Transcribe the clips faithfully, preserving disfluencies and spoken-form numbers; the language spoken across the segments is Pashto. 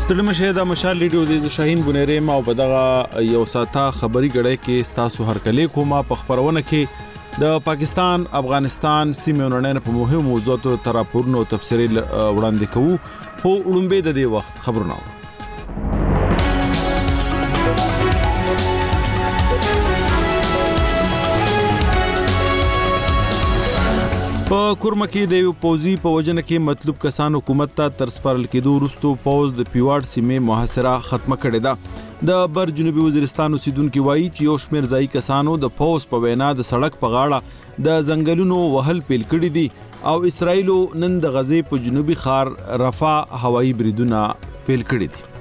ستړي مشه د مشال لیډیو د شاهین بنيري ما په دغه یو ساته خبري غړې کې ستاسو هر کلی کومه په خبرونه کې د پاکستان افغانستان سیمه نړۍ په مهمو موضوعاتو تر راپورونو تفسیري وړاندې کوو خو وړاندې د دې وخت خبرونه په کورمه کې د یو پوزي په وجنه کې مطلوب کسان حکومت ته تر سپارل کېدو وروسته پوز د پیواړ سیمه محاصره ختمه کړې ده د بر جنوبي وزیرستان اوسیدونکو وایي چې یو شمېر ځای کسانو د پوز په وینا د سړک په غاړه د ځنګلونو وهل پیل کړی دي او اسرایل نن د غزې په جنوبي خار رفح هوایي بریدونه پیل کړی دي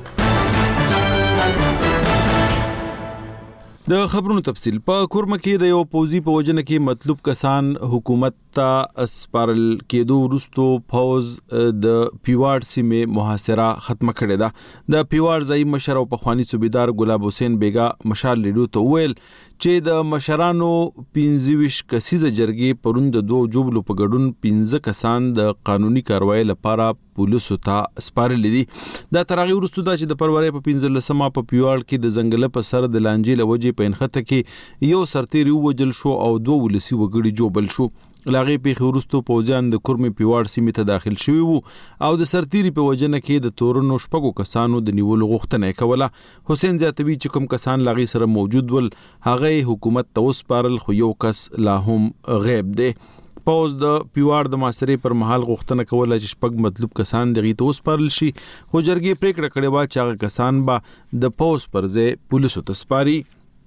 د خبرونو تفصیل په کورمه کې د یو پوزي په وجنه کې مطلوب کسان حکومت ته سپارل کېدو وروسته پوز د پیواړ سیمه محاصره ختمه کړې ده د پیواړ ځای مشر او پخوانی صوبیدار ګلاب حسین بیگا مشال لیډو ته ویل چې د مشرانو پنځه کسیزه جرګې پروند دوه جوبلو په ګډون پنځه کسان د قانوني کاروایی لپاره پولیسو ته سپارل دي دا ترغه ورستو دا چې د پرورې په پنځه لسمه په پیواړ کې د ځنګل په سر د لانجې لوجې په انخته کې یو سرتيري وجل شو او دوه ولسی وګړي جوبل شو لاغي په خورستو پوزیان د کورمي پیواړ سیمه ته داخل شوی وو او د سرتيري په وجنه کې د تورونو شپږو کسانو د نیولو غوښتنه کوله حسین زیاتوی چې کوم کسان لاغي سره موجود ول هغه حکومت ته وسپارل خو یو کس لا هم غیب دی پوز د پیواړ د ماسرې پر مهال غوښتنه کوله چې شپږ مطلوب کسان دغه ته وسپارل شي خو جرګې پریکړه کړې و چې هغه کسان به د پوز پر ځای پولیسو ته سپاري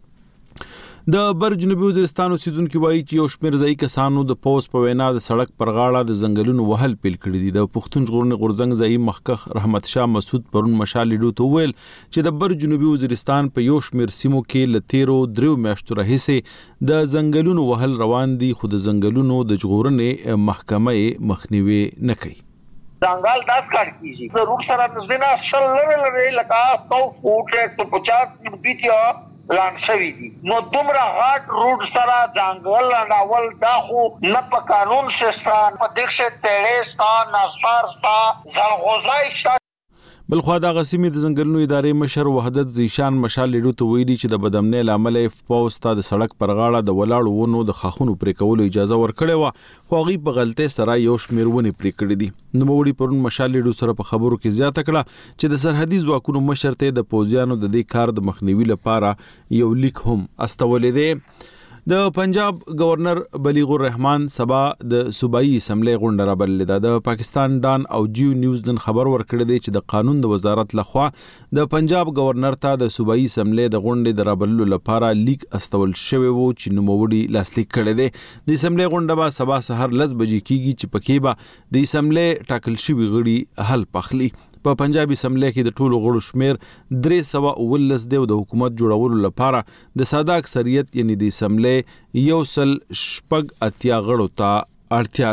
د بر جنوبي وزیرستان اوسیدونکو وایي چې یو شمېر ځای کسانو د پوز په وینا د سړک پر غاړه د ځنګلونو وهل پیل کړی دي د پښتون ژغورنې غورځنګ ځای مخکخ رحمت شاه مسعود پرون مشال لیډو ته ویل چې د بر جنوبي وزیرستان په یو شمېر سیمو کې لتیرو دریو میاشتو راهیسې د ځنګلونو وهل روان دي خو د ځنګلونو د ژغورنې محکمه مخنیوي نه کوي ځنګل داس کاټ کیږي د روټ سره نږدې نه اصل لري لکه سو فوټ ایک سو پچاس بیتیا لان شوی دي نو دومره غاټ روډ سره ځنګل لاول دا خو نه په قانون شستان په دښه تړې ستا ناسپار ستا ځلغوزای ستا بل خو دا غسیمه د ځنګلونو ادارې مشر وحدت زیشان مشال لیډو ته ویلي چې د بدامنۍ لامل پوز ته د سړک پر غاړه د ولاړو ونو د خاخونو پرې کولو اجازه ورکړې و خو هغه په غلطه سره یو شمېر ونی پرې کړې دي نو وړي پرون مشال لیډو سره په خبرو کې زیاته کړه چې د سرحدي ځواکونو مشر ته د پوزیانو د دې کار د مخنیوي لپاره یو لیک هم استولې دی د پنجاب گورنر بلیغ الرحمن سبا د صوبایي اسمبلی غونډه رابللې ده د پاکستان ډان او جیو نیوز نن خبر ورکړی دی چې د قانون د وزارت لخوا د پنجاب گورنر ته د صوبایي اسمبلی د غونډې د رابللو لپاره لیک استول شوی وو چې نوموړي لاسلیک کړی دی د اسمبلی غونډه به سبا سحر لس بجې کیږي چې پکې به د اسمبلی ټاکل شوی غړي حل پخلی په پنجابي اسمبلی کې د ټولو غړو شمیر درې سوه اوولس دی د حکومت جوړولو لپاره د ساده اکثریت یعنی د اسمبلی یو سل شپږ اتیا غړو ته اړتیا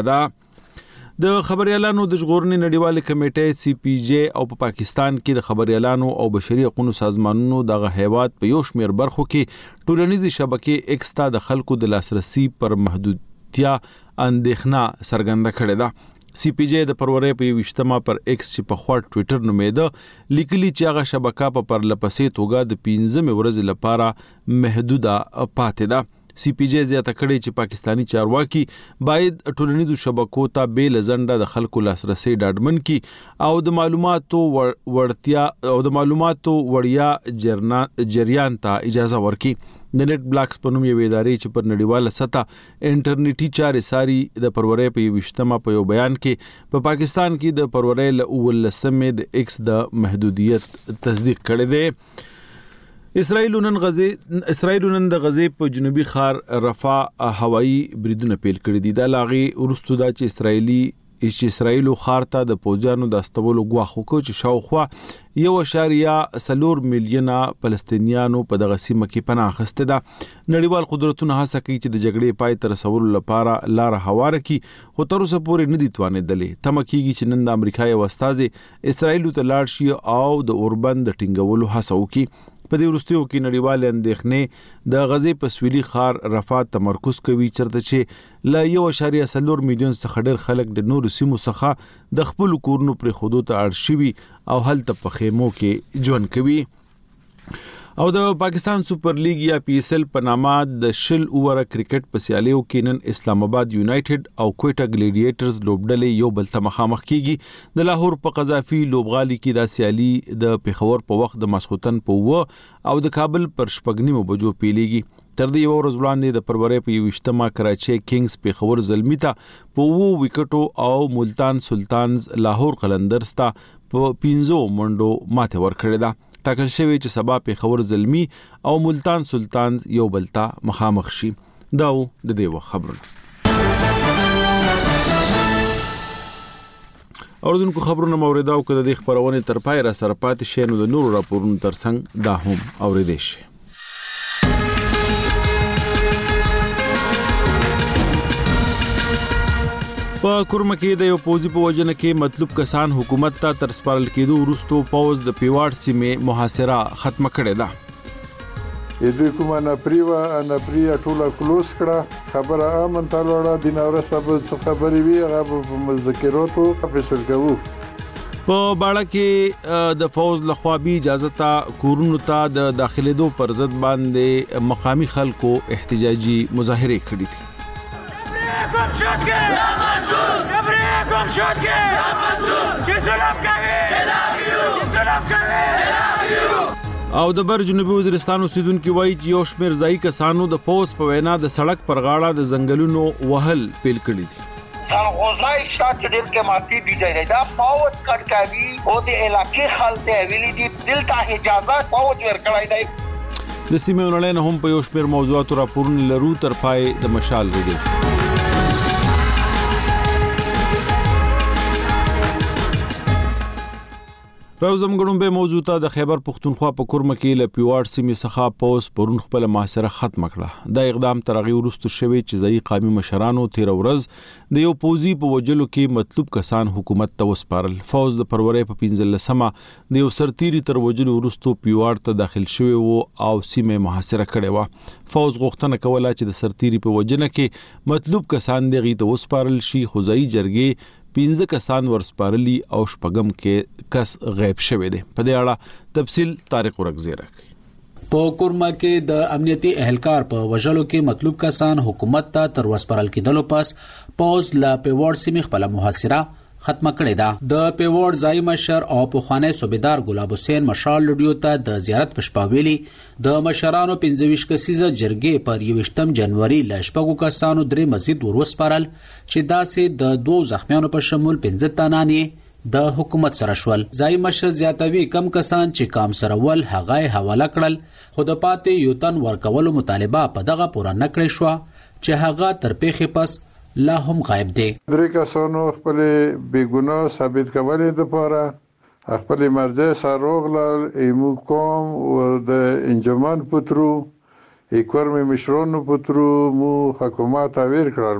ده د خبريالانو د ژغورنې نړیوال کمیټې سی پی جی او په پا پاکستان کې د خبريالانو او بشري حقوقو سازمانونو د هیواد په یو شمیر برخو کې ټولنیزي شبکې ایکستا د خلکو د لاسرسي پر محدودیت اندېښنه څرګنده کړې ده سی پی جی د پرورې په وشتمه پر ایکس چې په خوا ټوئیټر نومېده لیکلي چې هغه شبکه په پرلپسې توګه د پنځمې ورځې لپاره محدوده پاتې ده سی پی جی زیاته کړي چې پاکستانی چارواکي باید ټولنیزو شبکو ته بیل زنده د خلکو لاسرسي ډاډمن کی او د معلوماتو ورتیا او د معلوماتو وړیا جریان ته اجازه ورکړي د نت بلاکس په نوم یو ادارې چې پر نړیواله سطح انټرنیټي چارې ساري د پرورې په وشتمه په یو بیان کې په پا پاکستان کې د پرورې ل اولسمې د ایکس د محدودیت تصدیق کړی دی اسرائیل نن غزه اسرائیل نن د غزه په جنوبي خار رفح هوایي بریدونه پیل کړی دي د لاغي ورستو دا چې اسرائیلي چې اسرائیل خار ته د پوځیانو د استولو غواخو کو چې شاوخوا یو اشاریه سلور میلیونه فلسطینیانو په دغه سیمه کې پناه اخیسته ده نړیوال قدرتونه هڅه کوي چې د جګړې پای ته رسولو لپاره لار هواره کړي خو تر اوسه پورې نه دي توانېدلې تمه کیږي چې نن د امریکا یو استازي اسرائیل ته لاړ شي او د اوربند د ټینګولو هڅه وکړي په دې وروستیو کې نړیوال اندېښنې د غزې په سویلي ښار رفح تمرکز کوي چېرته چې له یو اعشاریه څلور میلیون څخه ډېر خلک د نورو سیمو څخه د خپلو کورونو پرېښودو ته اړ شوي او هلته په خیمو کې ژوند کوي. او د پاکستان سپر لیګ یا پی ایس ایل په نامه د شل اووره کرکټ په سیالیو کې نن اسلام آباد یونایټډ او کویټا ګلیډیټرز لوبډلې یو بل ته مخامخ کیږي. د لاهور په قذافي لوبغالي کې دا سیالي د پیښور په وخت د ماسخوتن په و او د کابل پر شپږ نیمو بجو پیلېږي. تر دې یو ورځ وړاندې د فروری په یوویشتمه کراچي کینګز پیښور زلمی ته په وو وکټو او ملتان سلطانز لاهور قلندرز ته په پنځو منډو ماته ورکړې ده. ټاکل شوی چې سبا پیښور زلمی او ملتان سلطانز یو بل ته مخامخ شي. دا و د دې وخت خبرونه. اوردونکو خبرونه موریدا او کده د خبرونه تر پای را سره پاتې شي نو د نورو راپورونو ترڅنګ دا هم اوریدئ شي. په کورمه کې د یو پوزي په وجنه کې مطلوب کسان حکومت ته تر سپارل کېدو وروسته پوز د پیواړ سیمه محاصره ختم کړې ده. دوی کومه نه پریوا نه پریا ټوله کلوز کړه خبره امن تلوړه د نورسته په خبري وی هغه په مذکراتو فیصل کوو. په باړه کې د فوز لخوا به اجازه ته کورونو ته د داخليدو پر ضد باندې مقامی خلکو احتجاجي مظاهره کړې دي. گم شد که جبری گم شد که چه ظلم کوي چه ظلم کوي. او د بر جنوبي وزیرستان اوسیدونکو وایي چې یو شمېر ځایي کسانو د پوس په وینا د سړک پر غاړه د ځنګلونو وهل پیل کړی دي. سالغوزای شات ډېر کې ماتي دی دا پاوچ کټ کوي او د علاقې خلته ویلي دي دلته اجازه پاوچ ورکړای دی. د سیمې ونړۍ هم په یو شمېر موضوعاتو راپورونه لرو تر پای د مشال ریډیو. راوزم غړم به موضوع ته د خیبر پختونخوا په کورمه کې ل پیواړ سیمې څخه پوس پرون خپل محاصره ختم کړه. دا اقدام ترغي ورستو شوی چې ځای قومي مشرانو تیر ورځ د یو پوزي په وجلو کې مطلوب کسان حکومت ته وسپارل. فوز د فروری په پنځلسمه د یو سرتيري تر وجلو ورستو پیواړ ته داخل شوی وو او سیمه محاصره کړې و. فوز غوښتنه کوله چې د سرتيري په وجنه کې مطلوب کسان دغه ته وسپارل شي خو ځای جرګې پنځه کسان ورسپارلی او شپږم کې کس غیب شوی دی. په دې اړه تفصیل طارق ورغزی راکړي. په کورما کې د امنیتي اهلکار په وژلو کې مطلوب کسان حکومت ته تر وسپارل کېدلو پس پوز لا پیوړ سیمه خپل محاصره ختمه کړې ده. د پیوړ ځای مشر او پخوانی صوبیدار ګلاب حسین مشال لډیو ته د زیارت پښپاویلی د مشرانو پنځه ویشت کسیزه جرګې پر یوویشتم جنوري ل شپږو کسانو درې مزید وروسپارل چې داسې د دوه زخمیانو په شمول پنځه تنانې د حکومت سره شول. ځای مشر زیاتوي کم کسان چې کام سره ول هغه حواله کړل خو د پاتې یو تن ورکولو مطالبه په دغه پوره نکړې شو چې هغه تر پیښې پس لا هم غایب دي. درې کسانو خپل بیګناه ثابت کولو لپاره خپل مرجع سروغلل ایمو کوم او د انجمن پترو اکورم مشرونو پترو مو حکومت اویر کړل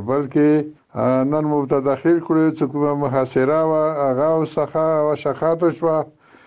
بلکې نن مو ته داخل کړو چې کومه محاصره وا هغه وسخه او شخات شو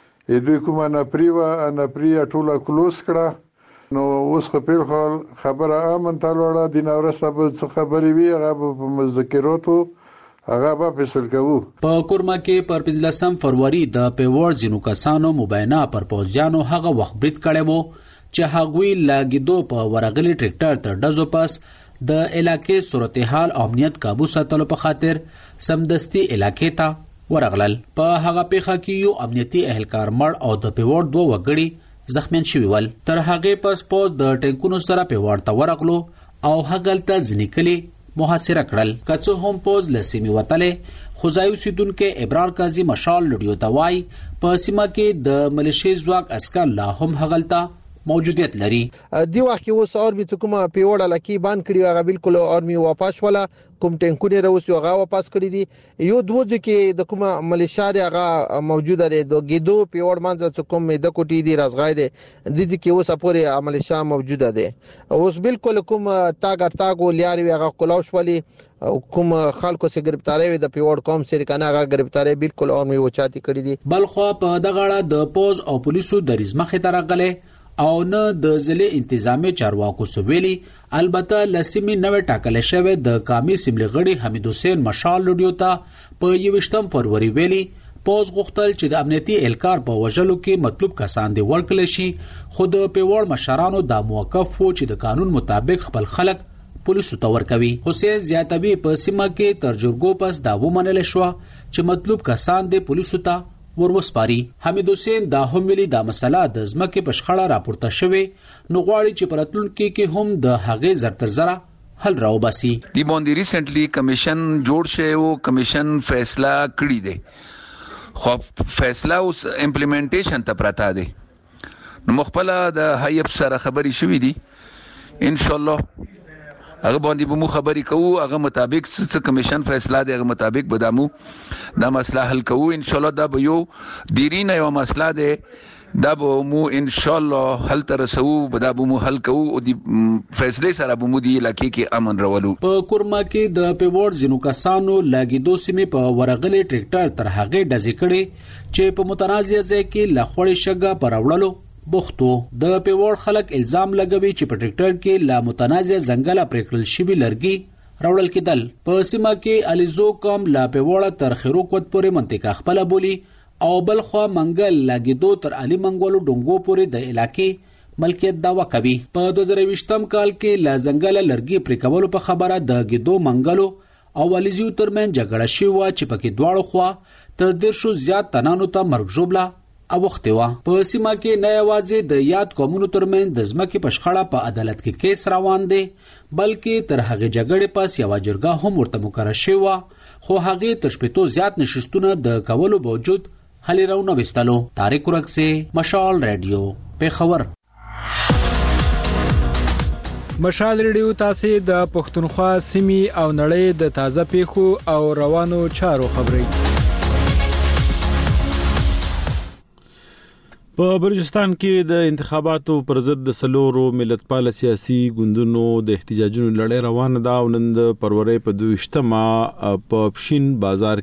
دوی کومه نه پریوا نه پریا ټوله کلوز کړه. نو اوس خپل حال خبره امن تلوړه د نورسته په خبري وی هغه په مذکراتو هغه به فیصل کوو. په کورما کې پر پنځلسم فروری د پیوړ جنو کسانو مبینه پر پوزیانو هغه وخت برید کړي وو چې هغوی لاګیدو په ورغلي ټریکټر تر دزو پاس د علاقې صورتحال امنیت کابو ساتلو په خاطر سمدستي علاقې ته ورغلل. په هغه پیښه کې یو امنیتي اهلکار مړ او د پیوړ دوه وګړي زخمیان شوی ول. تر هغه پس پوز د ټینکونو سره پیوړ ته ورغلو او هغلته ځنیکلي محاصره کړل. کڅو هم پوز لسیمه وتلې خدایو سیدونکو ابرار قاضي مشال لډیو توای په سیمه کې د ملیشي ځواک عسكر لا هم هغلته موجودیت لري. دی وخت کې اوس ارمي کومه پیوړه لکی باندې کړی هغه بالکل ارمي واپس ولا کوم ټینکونه راوسی هغه واپس کړی دي. یو دوه کې د کومه ملیشیا هغه موجوده ده د ګیدو پیوړ منځ څخه کوم د کوټی دی رازغای دي د دې کې اوس پورې ملیشیا موجوده ده. اوس بالکل کوم تاګر تاګو لیاري هغه کلاوش ولی کوم خلکو سره گرفتاری د پیوړ قوم سره کنه هغه گرفتاری بالکل ارمي وچاتی کړی دي. بلخو په دغه اړه د پوز او پولیسو د رزمخه ترغله او نه د ضلع انتظامی چارواکو سویلي. البته لسیمې نوې ټاکل شوی د قامي اسمبلی غړي حمید حسین مشال لډیو ته په یویشتم فروری ویلي پوز غوښتل چې د امنیتي اهلکار په وژلو کې مطلوب کسان دی ورکړل شي، خو د پیوړ مشرانو دا موقف وو چې د قانون مطابق خپل خلک پولیسو ته ورکوي. حسین زیاتوي په سیمه کې تر جرګو پس دا ومنل شو چې مطلوب کسان دی پولیسو ته وروسپاري. حمید حسین دا هم ویلي دا مسله د ځمکې په شخړه راپورته شوې، نو غواړي چې په راتلونکي کې هم د هغې زر تر زره حل راوباسي. دی باندې ریسنټلی کمیشن جوړ شوی او کمیشن فیصله کړی دی، خو فیصله اوس امپلیمنټیشن ته پراته دی. نو مخبله د هیئت سره خبري شوې دي، ان شاء الله هغه باندې به مو خبري کوو، هغه مطابق څه کمیشن فیصله دی هغه مطابق به دمو دا مسله حل کوو. ان شاء الله دا به یو دیرینه یو مسله دی، دا به مو ان شاء الله حل ترسو، دا به مو حل کوو او د فیصله سره به مو دی علاقې کې امن راولو. په کورما کې د پیوړ ځینو کسانو لاګیدو سیمې په ورغلې ټریکټر تر هغه ډزې کړي چې په متنازع ځای کې لخوړې شګه پر وړلو بوختو. د پیوړ خلک الزام لګوي چې په ټریکټر کې لا متنازع ځنګل پرېکړل شوی لرګي راوړل کېدل. په سیمه کې الیزو کم لا پیوړ تر خیروکوت پورې منطقه خپل بولی او بل خو منګل لاګیدو تر علي منګولو ډنګو پورې د علاقې ملکیت داوا کوي. په دوه زره ویشتم کال کې لا ځنګل لرګي پرې کولو په خبره د ګیدو منګلو او الیزیو ترمن جګړه شوې وه چې پکې دواړو خوا تر دیرشو زیات تنانو ته مرګ ژوبله اوښتې وه. په سیمه کې نه یوازې د یاد قومونو ترمن د ځمکې په شخړه په عدالت کې کیس روان دی، بلکې تر هغې جګړې پس یوه جرګه هم ورته مقرره شوې وه، خو هغې تر شپېتو زیات نشستونه د کولو باوجود حلی راونه وستلو. طارق ورکسه، مشال ریډیو، پیښور. مشال ریډیو تاسو د پښتونخوا سیمې او نړۍ د تازه پیښو او روانو چارو خبري. په بلوچستان کې د انتخاباتو پر ضد د سلورو ملتپال سیاسي ګوندونو د احتجاجونو لړۍ روانه ده او نن د فروری په دویشتمه په پښین بازار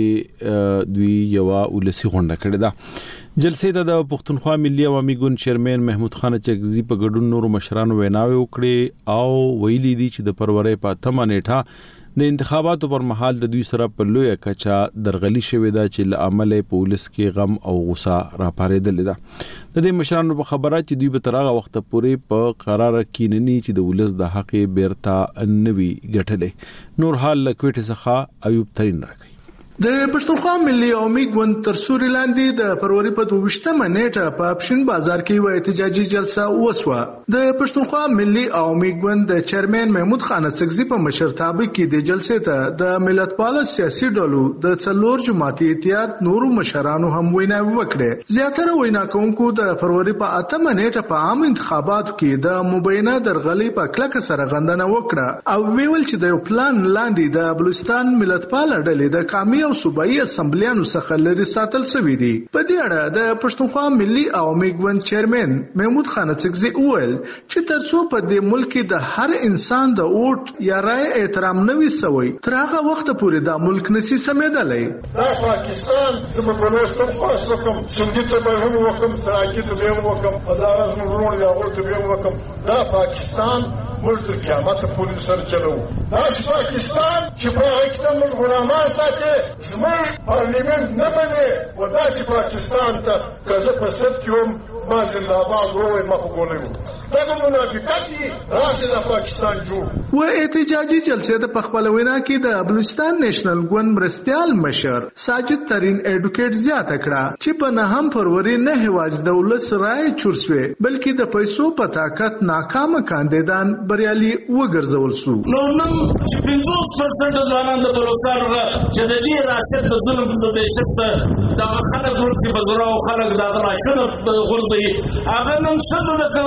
کې دوی یو ولسی غونډه کړې ده. جلسې ته د پښتونخوا ملي عوامي ګوند چیرمن محمود خان چکزي په ګډون نورو مشرانو ویناوي وکړي او ویلي دي چې د فروری په اتمه نیټه د انتخاباتو پر مهال د دوی سره په لوی کچا درغلي شوې ده چې له امله پولیس کې غم او غوسه راپارېدل ده. د دې مشرانو په خبره چې دوی به تر هغه وخت پورې په قرار کیننی چې د ولس د حق بیرته نوي ګټلې. نور حال لکوټه څخه ایوب ترين راکړي. د پښتونخوا ملي عوامي ګوند تر سوري لاندې د فروری په دویشتمه نیټه په پښین بازار کې یو احتجاجي جلسه وسوه. د پښتونخوا ملي عوامي ګوند د چیرمن محمود خان سکزي په مشرتابه کې د جلسې ته د ملتپال سیاسي ډلو د څلور جماعتي اتحاد نورو مشرانو هم ویناوي وکړه. زیاتره وینا کوونکو د فروری په اتمه نیټه په عام انتخاباتو کې د مبینه درغلي په کلکه سره غندنه وکړه او ویل چې د یو پلان لاندې د بلوچستان ملتپال ډلې د قامي او صوبایي اسمبلیانو څخه لري ساتل شوی دي. په دې اړه د پښتونخوا ملي عوامي ګوند چیرمن محمود خان سکزي وویل چې ترڅو په دې ملک کې د هر انسان د ووټ یا رائے احترام نه وي شوی تر هغه وخت پورې دا ملک نشي سمېدلی. دا پاکستان چې په نوښتم خاص وکم سندې ته به هم وکم سراکی ته به هم وکم هزار از مرور یا ورته به هم وکم. دا پاکستان موږ تر قیامت پورې سر چلو. دا پاکستان چې په حقیقت موږ غلامان ساتي زموږ پارلیمنت نه مني و داسې پاکستان ته که زه په سد کې وم ما زنده‌باد ووایم ما خو ګونی وم. دا د منافقت دي راسې د پاکستان جوړ. و احتجاجي جلسې ته په خپله وینا کې د بلوچستان نیشنل ګوند مرستیال مشر ساجد ترین ایډوکیټ زیاته کړه چې په نهم فروری نه یوازې د ولس رایې چور شوې بلکې د پیسو په طاقت ناکامه کاندیدان بریالي وګرځول شو. نو نن چې پنځوس پرسنټ ځوانان د بلوچستان چې د دې راست د ظلم د دهشت څخه دغه خلک ورته په زړه او خلک دغه راشنه غورځي هغه نن څه د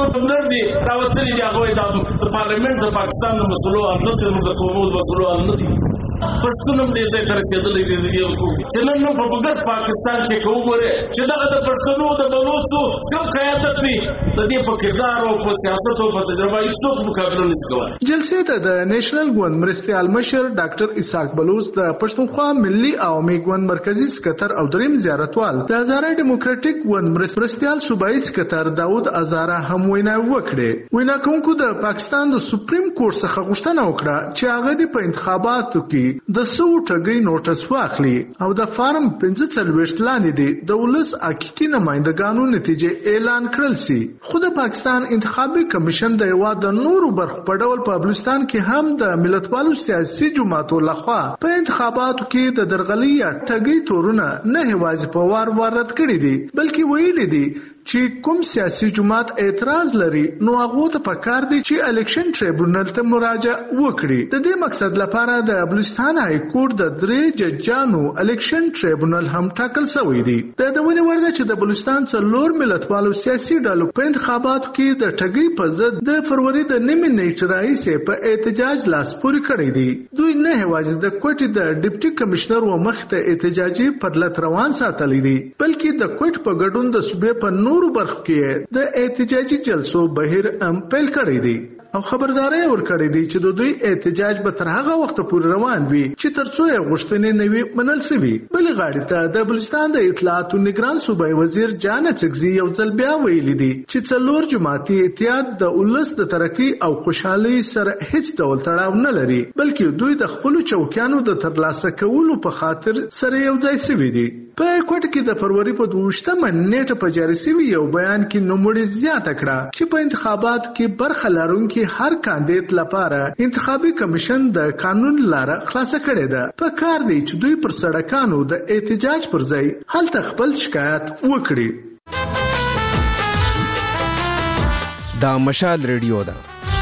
کوم دي راوتلي دي هغه د پارلیمنت د پاکستان د مسلو حل نه د قومو د مسلو حل نه دي پښتون هم دې ځای ته رسېدلی دی د دې حکومت چې نن نو په ګډ پاکستان کې که وګورې چې دغه د پښتنو د بلوڅو کوم قیادت وي د دې په کردار او په سیاست او په تجربه هېڅوک مقابله نشي کولی. جلسې ته د نیشنل ګوند مرستیال مشر ډاکټر اسحاق بلوچ د پښتونخوا ملي عوامي ګوند مرکزی سکتر او دریم زیارتوال د هزاره ډیموکراټیک ګوند مرستیال صوبایي سکتر داود ازاره هم وینا وکړه. وینا کوونکو د پاکستان د سپریم کورټ څخه غوښتنه وکړه چې هغه د په انتخاباتو کې د سو ټګي نوټس واخلي او د فارم پنځه څلوېښت لاندې دي د ولس حقیقي نمائندګانو نتیجې اعلان کړل سي. خو د پاکستان انتخابي کمیشن د یو د نورو برخو په ډول په بلوچستان کې هم د ملتپالو سیاسي جماعتو لخوا په انتخاباتو کې د درغلي یا ټګي تورونه نه هوازي په وار وار رد کړي دي بلکې ویلي دي چې کوم سیاسي جماعت اعتراض لري نو هغه ته پکار دي چې الیکشن ټریبونل ته مراجعه وکړي. د دې مقصد لپاره د بلوچستان های کورټ د درې ججانو الیکشن ټریبونل هم ټاکل شوی دی. د دونه ورده چې د بلوچستان څلور ملتپالو سیاسي ډلو په انتخاباتو کې د ټګي په ضد د فروری د نیمې نیټې راهیسې په احتجاج لاس پورې کړی دی. دوی نه یوازې د کوټې د ډیپټي کمشنر و مخ ته احتجاجي پرلط روان ساتلی دي بلکې د کوټ په ګډون د صوبې په نورو برخو کې د احتجاجي جلسو بهیر هم پیل کړی دی او خبرداري ورکړې دي چې د دوی احتجاج به تر هغه وخت پورې روان وي چې ترڅو یې غوښتنې نوي منل شي. بل غاړې ته د بلوچستان د اطلاعات او نگران صوبایي وزیر جان چکزي یو ځل بیا ویلي دي چې څلور جماعتي اتحاد د ولس د ترقی او خوشحالي سره هیڅ ډول تړاو نه لري بلکې دوی د خپل چوکیانو د ترلاسه کولو په خاطر سره یو ځای شوي دي. په کوټ کې د فروری په دوشتمه نیټه په جاری شوي یو بیان کې نوموړي زیاته کړه چې په انتخاباتو کې برخه لرونکي هر کاندید لپاره انتخابي کمیشن د قانون لاره خلاصه کړې ده. په کار دی چې دوی پر سړکانو د احتجاج پر ځای هلته خپل شکایت وکړي. دا مشال ریډیو ده.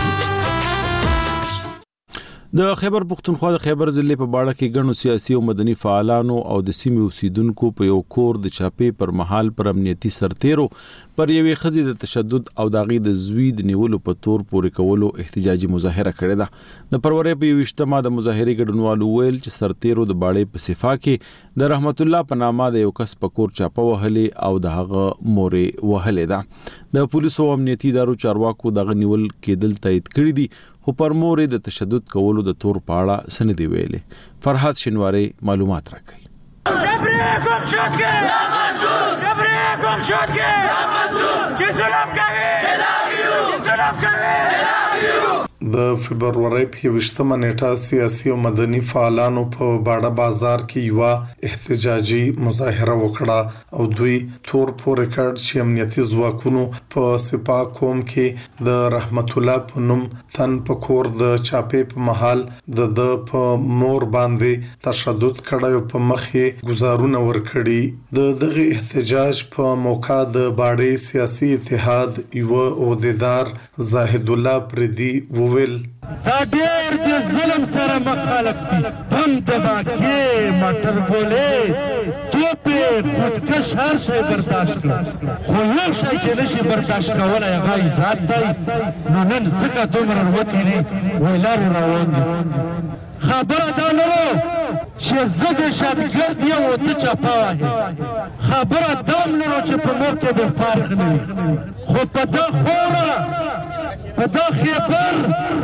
د خیبر پختونخوا د خیبر ضلع په باړه کې ګڼو سیاسي او مدني فعالانو او د سیمې اوسیدونکو په یو کور د چاپې پر مهال پر امنیتي سرتیرو پر یوې ښځې د تشدد او د هغې د زوی د نیولو په تور پورې کولو احتجاجي مظاهره کړې ده. د فروری په یوویشتمه د مظاهرې ګډونوالو ویل چې سرتیرو د باړې په صفا کې د رحمت الله په نامه د یو کس په کور چاپه وهلې او د هغه مورې وهلې ده. د پولیسو او امنیتي ادارو چارواکو دغه نیول کېدل تایید کړي دي خو پر مورې د تشدد کولو د تور په اړه څه نه دي ویلي. فرحات شینواری معلومات راکوي. جبریکم شد که یا منصور جبریکم شد که یا منصور چی ظلم کوي الهیو چی ظلم کوي الهیو. د فبرवरी په وشتمه نیټه سیاسي او مدني فعالانو په باړه بازار کې یو احتجاجي مظاهره وکړه او دوی تور پورې کړ چې امنیتي ځواکونو په سپا قوم کې د رحمت الله په نوم تن په کور د چاپې په محل د د په مور باندې تشدد کړی او په مخ یې گزارونه ورکړي. د دغه احتجاج په موقع د باړې سیاسي اتحاد یو عہدیدار زاهد الله پردي وویل دا ډېر د ظلم سره مخالف دي. بم دباکې موټر ګولې توپې خودکش هر شی برداشت کړه خو یو شی چې نشي برداشت کولی هغه عزت دی. نو نن ځکه دومره وتلي وایي لارو روان دي. خبره دا نه وه چې زه د شتګرد یم او ته چاپه وهې. خبره دا هم نه وه چې په مور کې به فرق نه وي. خو په دا خوره په دا خیبر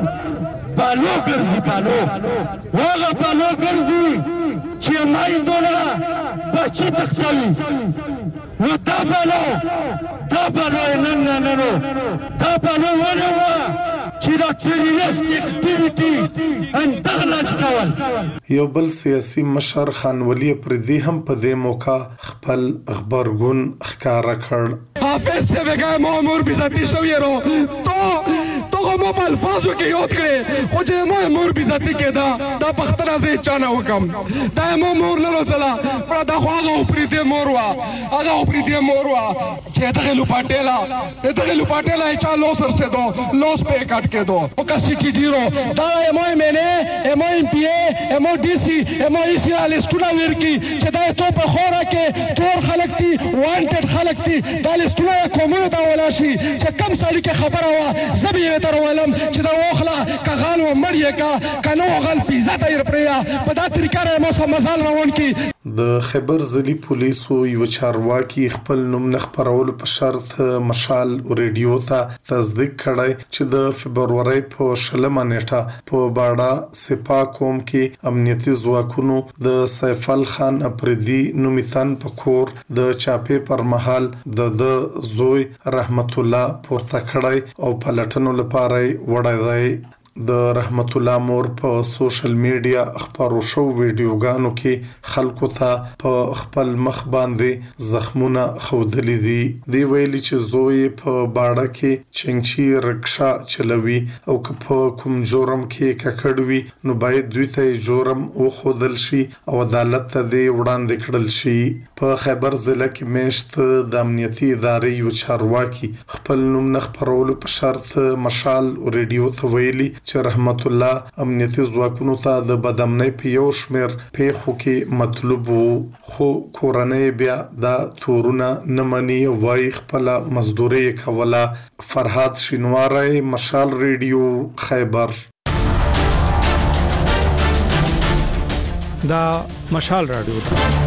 بالو ګرځي بالو هغه بالو ګرځي چې میندونه بچي تښتوي. نو دا بالو دا بالو یې نن نه نه نو دا بالو ولې وه چې دا ټیرریست اکټیویټي اندغلاج کول. یو بل سیاسي مشر خان ولی پردي هم په دې موقع خپل خبرګون ښکاره کړ. حافظ سے بگه مامور بیزتی شویه رو تو تو ما په الفاظو کې یاد کړي خو چې مو مور بیزتی کېده دا پختنه زه چا نه وکم دا مو مور نه روزله پر دا خو هغه پریته مور وا هغه پریته مور وا چې دغه لوپاټیلا دغه لوپاټیلا چا لوس سره دو لوس په کټ کې دو او کا سټی ډیرو دا مو مینه مو ام پی ای مو ډی سی مو ای سی لیستونه ورکی چې دا ته په خوره کې تور خلک دي وانټډ خلک دي دا لیستونه کومه دا ولا شي چې کم سړی کې خبره وا زبې تر ولم چې دا وخلا کغال و مړی کا کنو غل پیزا تیر پریا په دا طریقه را مو سمزال روان کی د خیبر ضلعي پولیسو یو چارواکي خپل نوم نه خبرولو په شرط مشال ریډیو ته تصدیق کړی چې د فبرवरी په شلمه نیټه په باډا سپا قوم کې امنیتي ځواکونو د سیف ال خان اپریدي نومیتن په کور د چاپې پر مهال د د زوی رحمت الله پورته کړی او پلټنو لپاره وړای دی د رحمت الله مور په سوشل میډیا خبرو شو ویډیوګانو کې خلکو ته په خپل مخ باندې زخمونه خودلې دي دی ویلي چې زوی په باډه کې چنچي رکشا چلوي او که په کوم جرم کې ککړوي نو باید دوی ته جرم او خودل شي او عدالت ته دی وړاندې کړل شي په خیبر ضلع کې مشت د امنیتي ادارې یو چارواکي خپل نوم نه خبرولو په شرط مشال ریډیو ته ویلي چې رحمت الله امنیتي ځواکونو ته د بدامنۍ په یو شمېر پیښو کې مطلوب وو خو کورنۍ بیا دا تورونه نه مني وایي خپله مزدوري کوله فرهاد شینواری مشال ریډیو خیبر دا مشال رادیو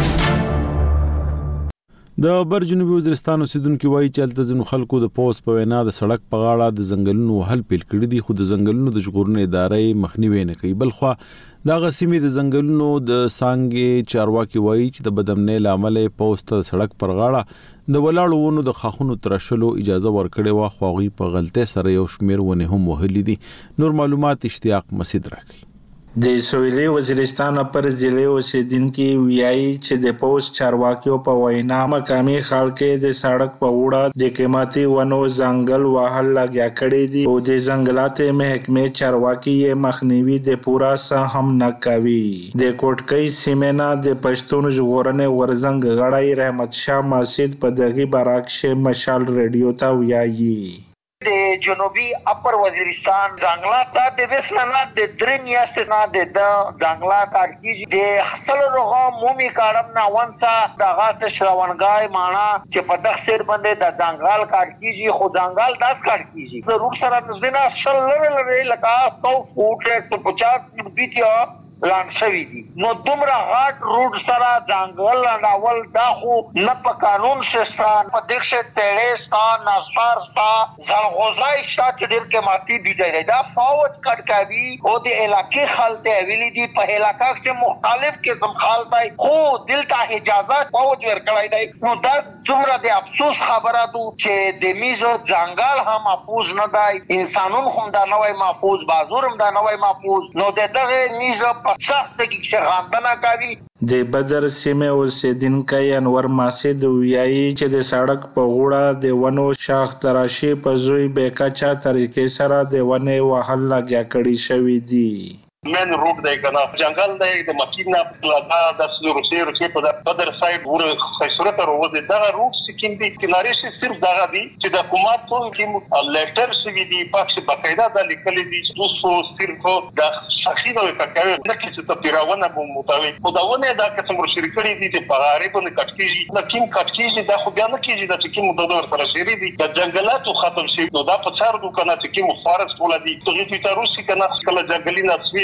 د بر جنوبي وزیرستان اوسیدونکو وایي چې هلته ځینو خلکو د پوس په وینا د سړک په غاړه د ځنګلونو وهل پیل کړي دي خو د ځنګلونو د ژغورنې ادارې مخنیوی نه کوي بلخوا دغه سیمې د ځنګلونو د څانګې چارواکي وایي چې د بدامنۍ له امله پوس ته د سړک پر غاړه د ولاړو ونو د خاخونو ترشلو اجازه ورکړې وه خو هغوی په غلطۍ سره یو شمېر ونې هم وهلي دي نور معلومات اشتیاق مسید راکوي د سویلي وزیرستان پر ضلع اوسیدونکو ویایي چې د پوس چارواکیو په وینا مقامي خلک د سړک په وړه د قیمتي ونو ځنګل وهل لګیا کړي دي او د ځنګلات محکمې چارواکي یې مخنیوي د پورا څه هم نه کوي د کوټکۍ سیمې نه د پښتون ژغورنې ورزنګ غړی رحمت شاه مسید په دغه برعکس مشال ریډیو ته ویایي د جنوبي اپر وزیرستان ځنګلا ته د وسلنا د درې میاشتې نه د ځنګلا کار کیږي د حاصل روغه مومي کارم نه ونسا د غاټ شراونګای مانا چې په دغه سیر باندې د ځنګال کار کیږي خو ځنګال داس کار کیږي د روډ سره نزدینا شل لري لکه سو فوټ ایک سو پچاس بیتیا لان شوی دي نو دومره غاټ روډ سره ځنګل لاول دا خو نه په قانون شستان په دښه تړې ستا ناسپار ستا زلغوزای شته چې ډېر قیمتي دي دی دا فوج کټکاوي او د علاقې خلته ویلي دي په علاقې کې مختلف قسم خالتای خو دلته اجازه فوج ورکړای دی نو دا دومره د افسوس خبره ده چې د میزو ځنګل هم محفوظ نه دی انسانون هم دا نه وای محفوظ بازورم دا نه وای محفوظ نو دغه میزو سخت کې شغاندنه کوي د بدر سیمه اوسیدونکو انور مسید ویایي چې د سړک په غوړه د ونو شاخ تراشي په زوی بیکاچا طریقې سره د ونې وهل لګیا کړي شوی دي مین روډ دی کنه جنگل دی د مکینه پلاټا د روسي روسي په بدر سایډ ور خسرت وروځي دا روډ سکیم دي کناري شي صرف دا دي چې د حکومت ټول کې لیټر سوي دي پاکه په قاعده د لیکل دي چې صرف د شخصي نو کوي نه چې ته پیراونه په مطابق خداونه دا قسم شریکړي دي چې په غریب نه کټکیږي د کیم کټکیږي د خو بیا نه کیږي د چې کیم د دور سره شری دي د جنگلاتو ختم شي نو دا په څار دو کنه چې کیم فارست ولدي ته چې تاسو کنه کله جنگلینا سوي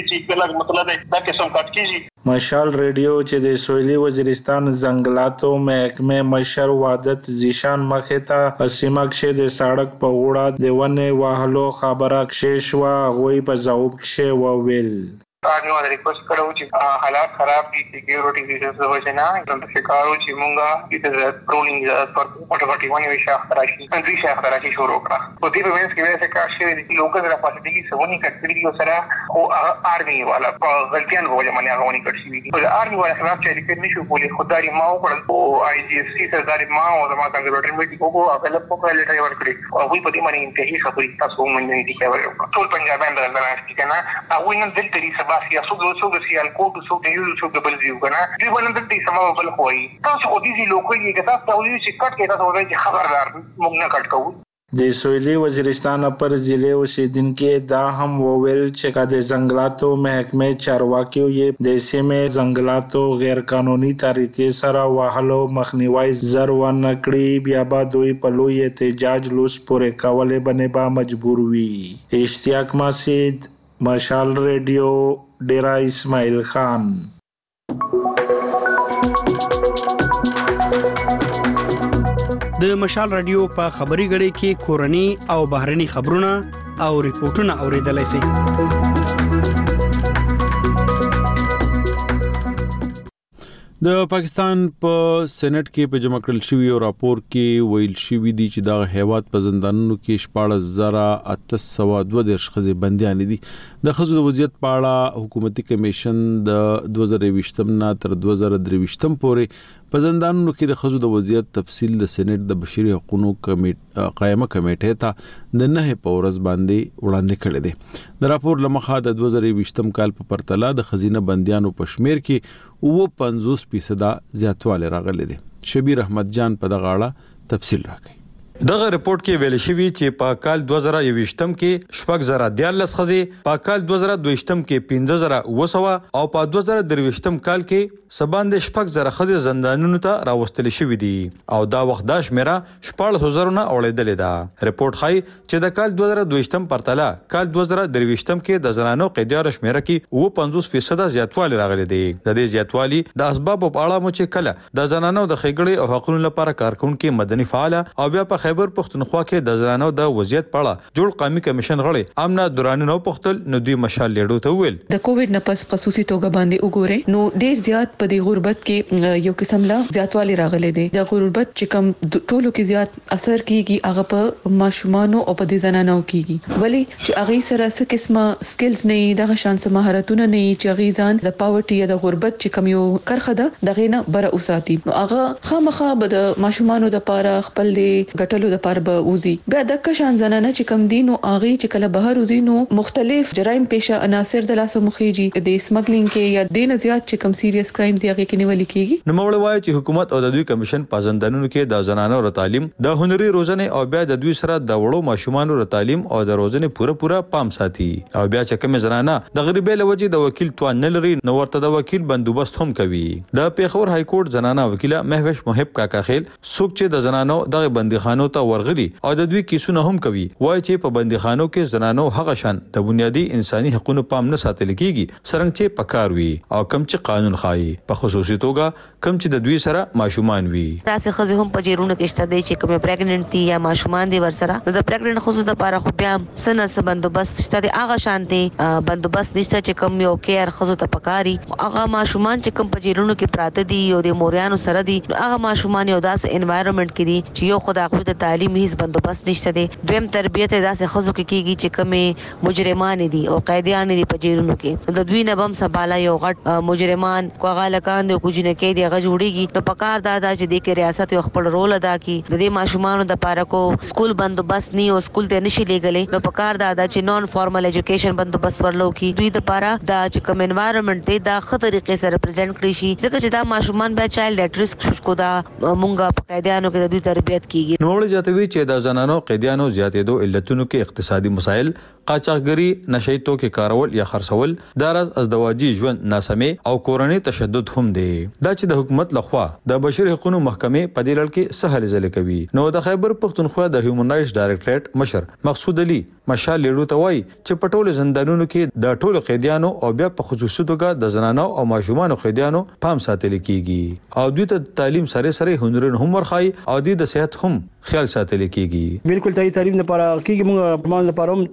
مشال ریډیو چې د سویلي وزیرستان ځنګلاتو محکمې مشر وحدت زیشان مخې ته په سیمه کې د سړک په غوړه د ونې وهلو خبره کښې شوه هغوی په ځواب کښې وویل آرمي والا ریکوست کړو چې حالات خراب دي سکیورټي ریزنز د وجه نه کوم څه کارو چې مونږه د پرولینګ پر پټ ونه وي شاخ راشي اندري شاخ راشي شروع کړه په دې وینس کې وایي چې کار شوی دي لوګو د فاسټیګي سونی کټري یو سره او آرمي والا په غلطیان وجه باندې هغه ونی کټ شي دي په آرمي والا خلاف چې لیکل نشو کولای خدای ما وکړل او آی جی اس سی سره ما او د ما څنګه روټر میټ کو هغه په خپل لیټر ورکړي او په دې باندې انتهایی خبرې تاسو مونږ نه دي کولای ټول پنجابیان د راځي کنه او نن دلته لري سبا سیاسو د څو د سیال کوډ څو د یو څو د بل دیو کنه دې باندې دلته سما بل خوای تاسو او دې لوکل یې که تاسو ولې چې کټ کې تاسو وایي خبردار موږ نه کټ کوو د سویلي وزیرستان پر ضلع اوسیدونکو دا هم وویل چې د ځنګلاتو محکمې چارواکیو یې د سیمې ځنګلاتو غیر قانوني طریقې سره وهلو مخنیوي ضرور نکړي بیا به دوی په لوی احتجاج لوس پورې کولې باندې به مجبور وي. اشتیاق مسجد، مشال ریډیو، ډیرا اسماعیل خان. د مشال رادیو په خبري غړي کې کورني او بهرني خبرونه او ریپورتونه اوریدلای شئ. د پاکستان په سېنات کې په جمع کړل شوی او راپور کې ویل شوی دی چې دا هیواد په زندانونو کې شپاړس زره اته سوه دوه دېرش ښځې بندیان دي. د ښځو د وضعیت په اړه حکومتي کمیشن د دوه زره یوویشتم نه تر دوه زره درویشتم پورې په زندانونو کې د ښځو د وضعیت تفصیل د سېنات د بشري حقوقو قائمه کمیټې ته د نه په ورځ باندې وړاندې کړی دی. د راپور لمخه د دوه زره یوویشتم کال په پرتله د ښځینه بندیانو په شمیر کې اوه پنځوس فیصده زیاتوالی راغلی دی. شبیر احمد جان په دغه اړه تفصیل راکوي. دغه رپورت کې ویل شوی چې په کال دوه زره یوویشتم کې شپږ زره دیارلس ښځې، په کال دوه زره دویشتم کې پنځه زره اوه سوه او په دوه زره درویشتم کال کې سباندې شپږ زره ښځې زندانونو ته راوستل شوې دي او دا وخت دا شمیره شپاړسو زرو نه اوړېدلې ده. رپورت ښایي چې د کال دوه زره دویشتم پرتله کال دوه زره درویشتم کې د زنانو قیدیانو شمیره کې اوه پنځوس فیصده زیاتوالی راغلی دی. د دې زیاتوالي د اسبابو په اړه مو چې کله د زنانو د ښېګړې او حقوقو لپاره کارکونکي مدني فعال او بیا په خیبر پښتونخوا کې د زنانو د وضعیت په اړه جوړ قومي کمیشن غړي امنا دورانی نو پختل نو دوی مشال لیډو ته ویل د کووډ نه پس خصوصي توګه باندې وګوره نو ډیر زیات په دې غربت کې یو قسم لا زیاتوالی راغلي دي. د غربت چې کم ټولو کې زیات اثر کیږي هغه په ماشومانو او په دې زنانو کیږي ولی چې هغه سره څه قسمه سکلز نه د شان سم مهارتونه نه چې هغه ځان د پاورټي یا د غربت چې کم یو کرخه ده دغه نه بر اوساتي نو هغه خامخا به د ماشومانو د پاره خپل د غټلو د به اوزي بیا د کشان زنانه چې کم دین او اغي چې کله بهر اوزي نو مختلف جرایم پیشه عناصر د لاسه مخېږي د سمګلینګ کې یا دین زیات چې کم سیریس کرایم دی هغه کې نیول کېږي. نو موږ وایو چې حکومت او د دوی کمیشن په زندانونو کې د زنانو ر تعلیم د هنري روزنه او بیا د دوی سره د وړو ماشومانو ر تعلیم او د روزنه پوره پوره پام ساتي او بیا چې کوم زنانه د غریبۍ لوجې د وکیل توان نه لري نو ورته د وکیل بندوبست هم کوي. د پیښور های کورټ زنانه وکیله مهوش محب کاکا خیل څوک چې د زنانو د بندیخانو ته ورغلي او د دوی کیسونه هم کوي وایي چې په بندیخانو کې زنانو هغه شان د بنیادی انساني حقوقو پام نه ساتل کیږي څنګه چې پکار وي او کم چې قانون خایي په خصوصي توګه کم چې د دوی سره ماشومان وي. تاسو خزه هم په جیرونو کې شته دي چې کوم پریګننټ دي یا ماشومان دي ورسره نو د پریګننټ خصوصي لپاره خو بیا سنه سم بندوبست شته دي هغه شانتي بندوبست نشته چې کوم یو کیر خزو ته پکاري هغه ماشومان چې کوم په جیرونو کې پراته دي او د موریانو سره دي هغه ماشومان یو داس انوایرنمنت کې دي چې یو خدای خو د تعلیم هیڅ بندوبست نشته دي. دویم تربیت داسې خزو کې کیږي چې کومه مجرمان دي او قیدیان دي په جیرونو کې د دوی نه بم سباله یو غټ مجرمان کوغه لکان د کوجنه کې دی غ جوړیږي نو پکار دا د چې د ریاست یو خپل رول ادا کوي د دې ماشومانو د پاره کو سکول بندوبست نه او سکول ته نشي لګلې نو پکار دا د چې نون فارمل ایجوکیشن بندوبست ورلو کی دوی د پاره د چې کوم انوایرنمنت دی د خطر طریقې سره پریزنټ کړی شي ځکه چې دا ماشومان به چایلډ اټ ریسک شو دا مونږه په قیدیانو کې د دوی تربیت کیږي. نو ولې جاتوي چې د زنانو قیدیانو زیاتېدو علتونو کې اقتصادي مسایل، قاچاقګری، نشئی توکي کارول یا خرڅول، داراز ازدواجی ژوند ناسمي او کورنۍ تشدد هم دي. دا چې د حکومت لخوا د بشري حقوقو محکمې په دې لړ کې سهل ځل کوي. نو د خیبر پښتونخوا د هیومن رائټس ډایریکټریټ مشر مقصود علي مشال لیډو ته وایي چې په ټولو زندانونو کې د ټولو قیدیانو او بیا په خصوصي توګه د زنانو او ماشومانو قیدیانو پام ساتل کیږي او دوی ته تعلیم سره سره هنرونه هم ورخای او دوی د صحت هم خیال ساتل کیږي. بالکل تای تعلیم لپاره کیږي موږ په مان لپاره هم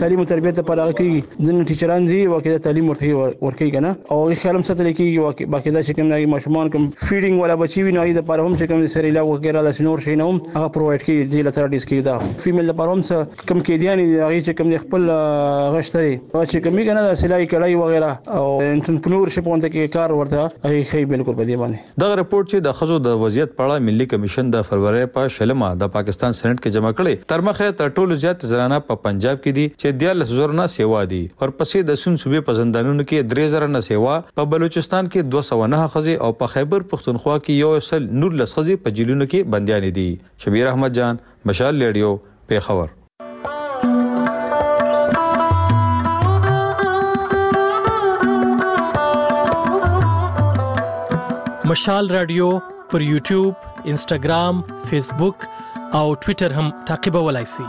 تعلیم او تربیت لپاره کې د ټیچران زی واقعي تعلیم ورته ورکوي کنه او خیال هم ساتل کېږي واقعي باقاعده چې کوم نه ماشومان کوم فیډینګ ولا بچي وي نه د لپاره هم چې کوم سریلا وغیرہ د سنور شي نه هم هغه پرووایډ کېږي د لاتراډیس کې دا فیمیل لپاره هم څه کم کې دي نه هغه چې کوم خپل غشتري او چې کوم کنه د سلای کړای وغیرہ او انټرپرنورشپ اونته کې کار ورته هغه خې بالکل په دې باندې دا رپورت چې د خزو د وضعیت په اړه ملي کمیشن د فروری په شلمه د پاکستان سېنات کې جمع کړي تر مخه تر ټولو زیات زنانه په پنجاب کې دي چې دیال زور نه سیوا دي او پسې د سن صوبې په زندانونو کې درې زره نه سیوا په بلوچستان کې دوه سوه نه خزي او په خیبر پختونخوا کې یو سل نور لس خزي په جیلونو کې بنديان دي. شبیر احمد جان، مشال ریډیو، پیښور. مشال رادیو پر یوټیوب، انسټاګرام، فیسبوک او ټوئیټر هم تعقیبولای شئ.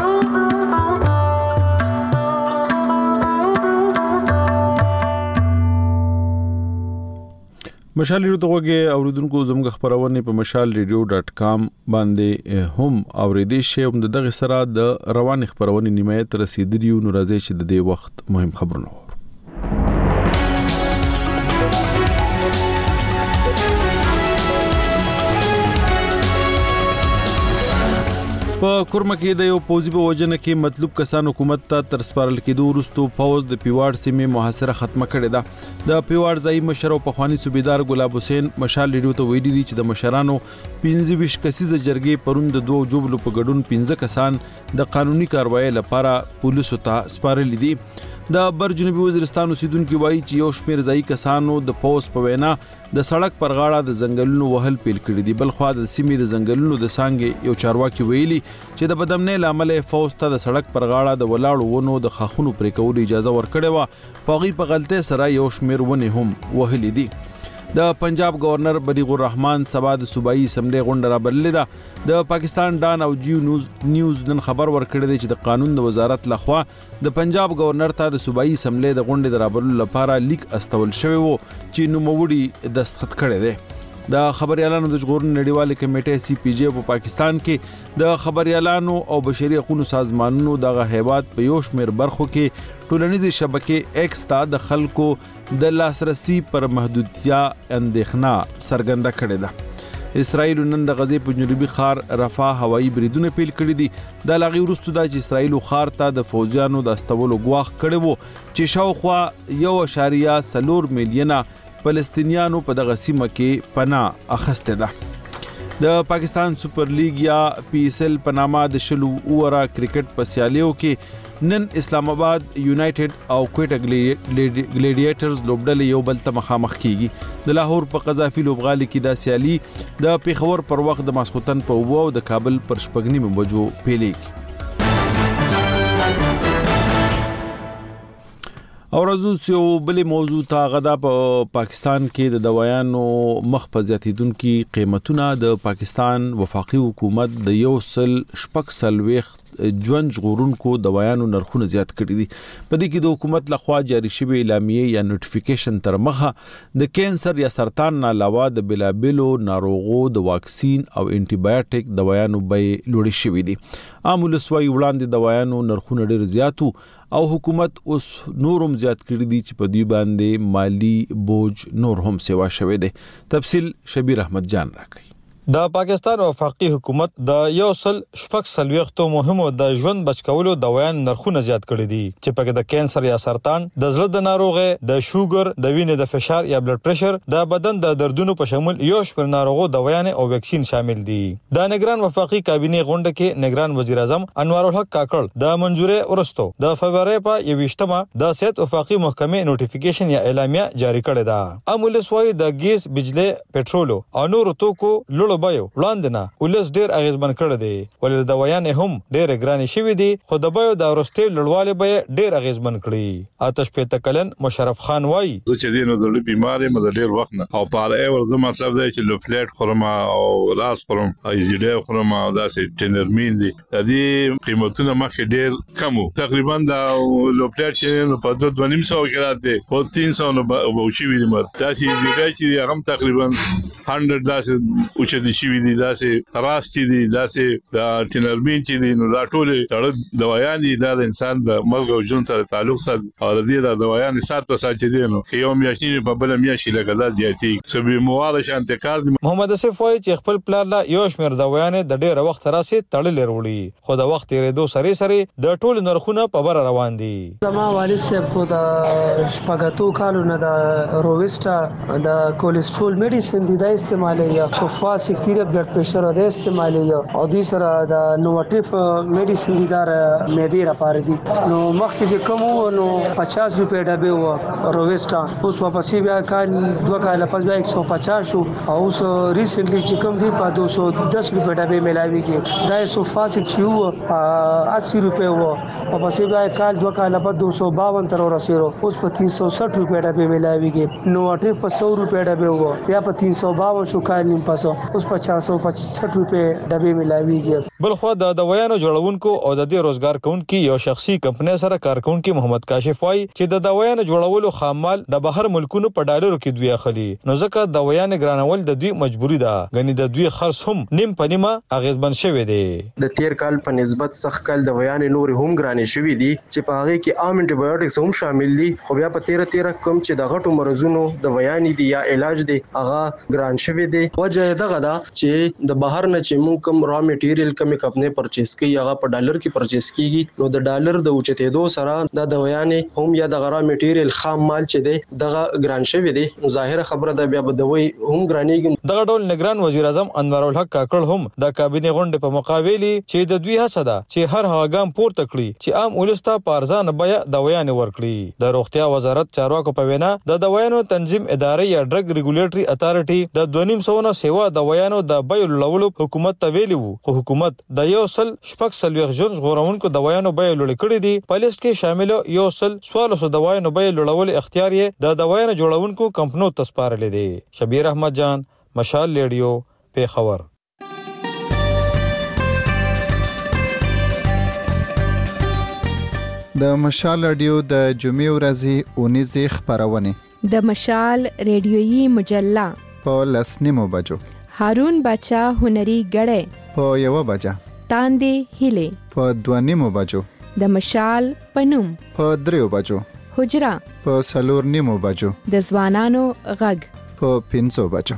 مشال ریډیو ته وګورئ اوریدونکو زموږ خبرونه په مشال ریډیو ډاٹ کام باندې هم اوریدئ شئ. هم دغه سره د روان خبرونه نیمه تر رسیدلی نو راځي چې د دې وخت مهم خبرونه په کورمه کې د یو پوزي په وجنه کې مطلوب کسان حکومت ته تر سپارل کېدو وروسته پوز د پیواړ سیمې محاصره ختمه کړې ده. د پیواړ ځای مشر او پخوانی صوبیدار ګلاب حسین مشال ریډیو ته ویلي دي چې د مشرانو پنځه ویشت کسیزه جرګې پرون د دوه جوبلو په ګډون پنځه کسان د قانوني کاروایی لپاره پولیسو ته سپارل دي. د بر جنوبي وزیرستان اوسیدونکو وایي چې یو شمېر ځای کسانو د پوز په وینا د سړک پر غاړه د ځنګلونو وهل پیل کړی دي. بل خو د سیمې د ځنګلونو د سانګې یو چارواکي ویلي چې د بدامنۍ لامل فوز ته د سړک پر غاړه د ولاړو ونو د خاخونو پرې کولو اجازه ورکړې و. په هغې په غلطۍ سره یو شمېر ونې هم وهلې دي. د پنجاب گورنر بلیغ الرحمن سبا د صوبایي اسمبلی غونډه رابللې ده. د پاکستان ډان او جیو نیوز نیوز نن خبر ورکړی دی چې د قانون د وزارت لخوا د پنجاب گورنر ته د صوبایي اسمبلی د غونډې د رابللو لپاره لیک استول شوی وو چې نوموړي دستخط کړی دی. د خبريالانو د ژغورنې نړیوالې کمیټې سی پی جی په پاکستان کې د خبريالانو او بشري حقوقو سازمانونو د غهبات په یو شمېر برخو کې ټولنیزې شبکې ایکس ته د خلکو د لاسرسي پر محدودیت اندېښنه څرګنده کړې ده. اسرائیل نن د غزې په جنوبي خار رفح هوایي بریدونه پیل کړي دي. د لاغي وروسته د اسرائیل خار ته د فوجانو د استولو غواخ کړي وو چې شاوخوا یو اشاریه څلور میلیونه فلسطینیانو په دغه سیمه کې پناه اخسته ده. د پاکستان سپر لیګ یا پی ایس ایل په نامه د شلو اوره کرکټ په سیالیو کې نن اسلام آباد یونایټډ او کویټا ګلیډیټرز لوبډلې یو بل ته مخامخ کیږي. د لاهور په قذافي لوبغالي کې د سیالي د پیښور پر وخت د ماسختن په وو او د کابل پر شپږنی بجو پیلېږي. او راځو یو بلې موضوع ته. غدا په پاکستان کې د دوايانو مخ په زیاتیدونکو قیمتونه د پاکستان وفاقي حکومت د یو سل شپږ سلويخ ژوند ژغورونکو دوايانو نرخونه زیات کړي دي. په دې کې د حکومت لخوا جاری شوی اعلامیه یا نوټیفیکیشن تر مخه د کینسر یا سرطان نه علاوه د بلابلو ناروغو د واکسین او انټي بایوټیک دوايانو به لوړې شوې دي. عام ولسوي وړاندې دوايانو نرخونه ډېر زیاتو او حکومت اوس نورم زیات کړی دي چې په دې باندې مالی بوج نور هم سیوا شوی دی. تفصیل شبیر احمد جان راکړي. د پاکستان وفاقي حکومت د یو سل شپږ سلويختو مهمو د ژوند بچکولو دوايان نرخونه زیات کړي دي چې پکې د کینسر یا سرطان، د زړه د ناروغۍ، د شوګر، د وینې د فشار یا بلډ پريشر، د بدن د دردونو په شمول یو شمېر ناروغو دوايان او ویکسین شامل دي. د نگران وفاقي کابینه غونډه کې نگران وزیر اعظم انوار الحق کاکړ د منځوري ورستو د فبراير په یويشتمه د صحت وفاقي محکمې نوټیفیکیشن یا اعلامیه جاری کړې ده. امول سوي د ګیس، بجلی، پټرول او نور توکو لوړ بیو وړاندنه ولس ډیر اغیزمن کړی دی. ولې د دوايانې هم ډیر ګرانې شوې دي خو د بیو د ورستي لړواله به ډیر اغیزمن کړي. آتش پته کلن مشرف خان وایي زه چې دینو د لوی بیماری مده ډیر وخت نه او پاره اول زه مطلب دی چې لو فلیټ خورم او راس خورم ایزیډه خورم او داسې ټینرمین دي. د دې قیمتونه مخکې ډیر کم تقریبا د لو فلیټ چې په دوه دوه نیم سو کې راځي او تین سو نو بوچی ویل مر تاسو دې چې هم تقریبا صد داسې اوچ اوچتي شي دي داسې راس چې دي داسې د ټینرمین چې دي نو دا ټول د دوايان دي د انسان د مرګ او ژوند سره تعلق سره او د دې د دوايان سات په سات دي نو یو میاشتې په بل میاشتې لګلا دياتي سبي مواد شانته کار دي. محمد اسف وايي چې خپل پلان لا یو شمېر دوايان د ډېر وخت راسي تړلې وروړي خو د وخت ریدو سره سره د ټول نرخونه په بر روان دي. زما والد صاحب خو د شپږاتو کالو نه د رويسټا د کولیسټرول میډیسن دي د استعمالي یا صفا سکتیره بلډ پريشر د استعمالي او د سره د نوټیف میډیسن دي دار مېدی را پاره دي نو مخکې چې کوم نو پچاس روپے ډبه و رويسټا اوس واپس بیا کال دوه کال پس بیا ایک سو پچاس شو او اوس ریسنټلی چې کوم دی په دو سو دس روپے ډبه ملاوي کې دا صفا سکتیو اسی روپے و واپس بیا کال دوه کال په دو سو باون تر ورسېرو اوس په تین سو ساٹھ روپے ډبه ملاوي کې نوټیف په سو روپے ډبه و بیا په تین سو باون شو کال نیم پسو اوس په چار سو پچاس روپے ډبه ملاوي کې. بل خو د دوايانو جوړونکو او د دې روزګار کوونکو یو شخصي کمپنۍ سره کارکونکو محمد کاشف وايي چې د دوايانو جوړولو خامال د بهر ملکونو په ډالرو کې دوی اخلي نو ځکه دوايانو ګرانول د دوی مجبوری ده غني د دوی خرڅ هم نیم په نیمه اغیزمن شوی دی. د تیر کال په نسبت سخت کال دوايانو نور هم ګرانې شوی دي چې په هغه کې عام انټي بایوټکس هم شامل دي خو بیا په تیر تیر کم چې د غټو مرزونو دوايانې دي یا علاج دي هغه ګران شوی دی. وجه دغه ده چې د بهر نه چې موږ کم را میټیریل کمی کپنه پرچیز کی هغه په ډالر کې پرچیز کیږي نو د ډالر د اوچتېدو سره د دوايانې هم یا د غرا میټیریل خام مال چې دی دغه ګران شوی دی ظاهر خبره ده بیا د دوی هم ګرانېږي. دغه ډول نگران وزیر اعظم انور الحق کاکړ هم د کابینه غونډې په مقابلي چې د دوی هڅه ده چې هر هغه ګام پورته کړي چې عام ولستا پارزان بیا دوايانې ورکړي. د روغتیا وزارت چارواکو په وینا د دوايانو تنظیم ادارې یا ډرګ ریګولیټري اتارټي د دوه نیم سوه سیوا دوايانو د بیل لولو حکومت ته ویلي وو خو حکومت د یو سل شپږ سلويخ جون غوړونکو دوايانو بیل لوړ کړی دي په لیست کې شامل یو سل څوارلس دوايانو بیل لوړول اختیار یې د دوايانو جوړونکو کمپنیو ته سپارلې دي. شبیر احمد جان مشال ریډیو پیښور. د مشال رادیو د جمعې ورځې اونیزې خبرونه د مشال ریډیويي مجله په لسنیمو بجو هارون بچا هنري غړې په یو بجا تاندې هله په دوانیمو بجو د مشال پنوم په دریو بجو حجرا په سلور نیمو بجو د ځوانانو غږ په پنځو بجو.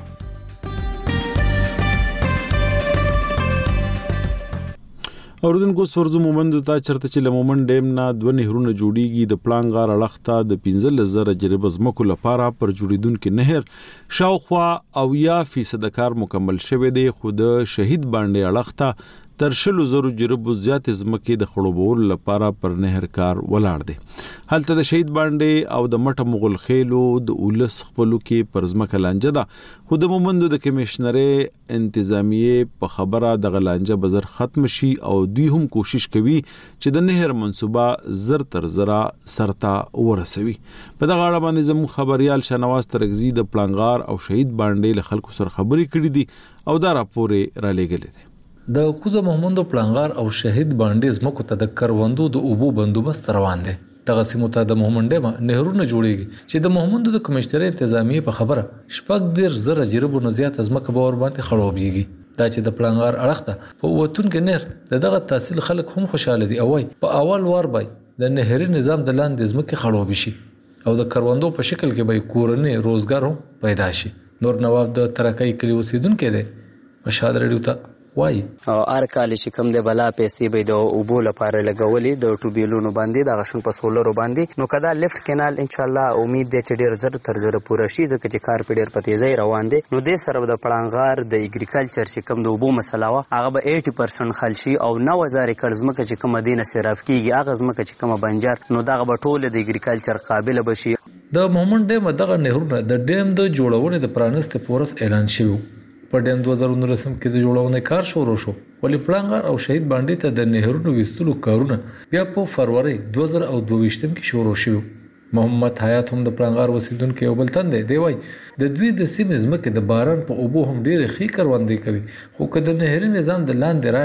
اوردونکو سورزو مومند ته چرته چې لمومن ډیم نه دوه نهرونه جوړیږي د پلان غار اړخته د پنځه زره جریب زمکو لپاره پر جوړیدونکو نهر شاوخوا او یا فیصد کار مکمل شوه دی خو د شهید باندې اړخته تر شلو زرو جریب زیات زمکې د خړوبول لپاره پر نهر کار ولاړ دی. هلته د شهید باندې او د مټه مغل خېلو د اولس خپلو کې پر زمکه لانجه ده خو د مومندو د کمشنري انتظامیه په خبره د غلانجه بزر ختم شي او دوی هم کوشش کوي چې د نهر منصوبه زر تر زرا سرتا ورسوي. په دغه اړه باندې زموږ خبريال شنواز ترغزي د پلانغار او شهید باندې له خلکو سره خبرې کړې دي او دا راپورې را لېږلې دي. د کوزه محمدو پلانغار او شهید باندې زمکو ته د کروندو د اوبو بندوبست روان دي. دغه سیمو ته د محمد ډیم نهرونه جوړیږي چې د محمدو د کمشنري انتظامیه په خبره شپږ ډیر زره جریبو نه زیات زمکه باور باندې خړوبېږي. دا چې د پلانغار اړخته په وتونکو نهر د دغه تحصیل خلک هم خوشاله دي او وای په اول وار بای د نهري نظام د لاندې زمکه خړوب شي او د کروندو په شکل کې به کورنۍ روزګار هم پیدا شي. نور نواب د ترکای کلی اوسیدونکو دی مشال ریډیو ته وای او ار کال چې کوم د بلا پیسې به د اوبو لپاره لګولې د ټوبیلونو باندې د غشن په سولرو باندې نو کدا لیفت کینال ان شاء الله امید دی چې ډیر زر تر زر پوره شي ځکه چې کار په ډیر په تیزی روان دي. نو د سره د پړانغار د اګریکلچر چې کوم د اوبو مسله وا هغه به اسی پرسنټ خل شي او نو هزار ایکړ ځمکه چې کوم دینه صرف کیږي هغه ځمکه چې کوم بنجر نو دغه به ټول د اګریکلچر قابل بشي. د محمد ډیم دغه نهرونه د ډیم د جوړونې د پرانست پورس اعلان شوی په ډیم دوه زره نولسم کې د جوړونې کار شروع شو ولې پلانغار او شهید باندې ته د نهرونو وستلو کارونه بیا په فروری دوه زره دوه کې شروع شو. محمد حیات هم د پلانغار وسیدونکو یو بل تند دی وای د دوی د سیمې زمکه د باران په اوبو هم ډېر خې کروندې کوي خو که د نهري نظام د لاندې رالي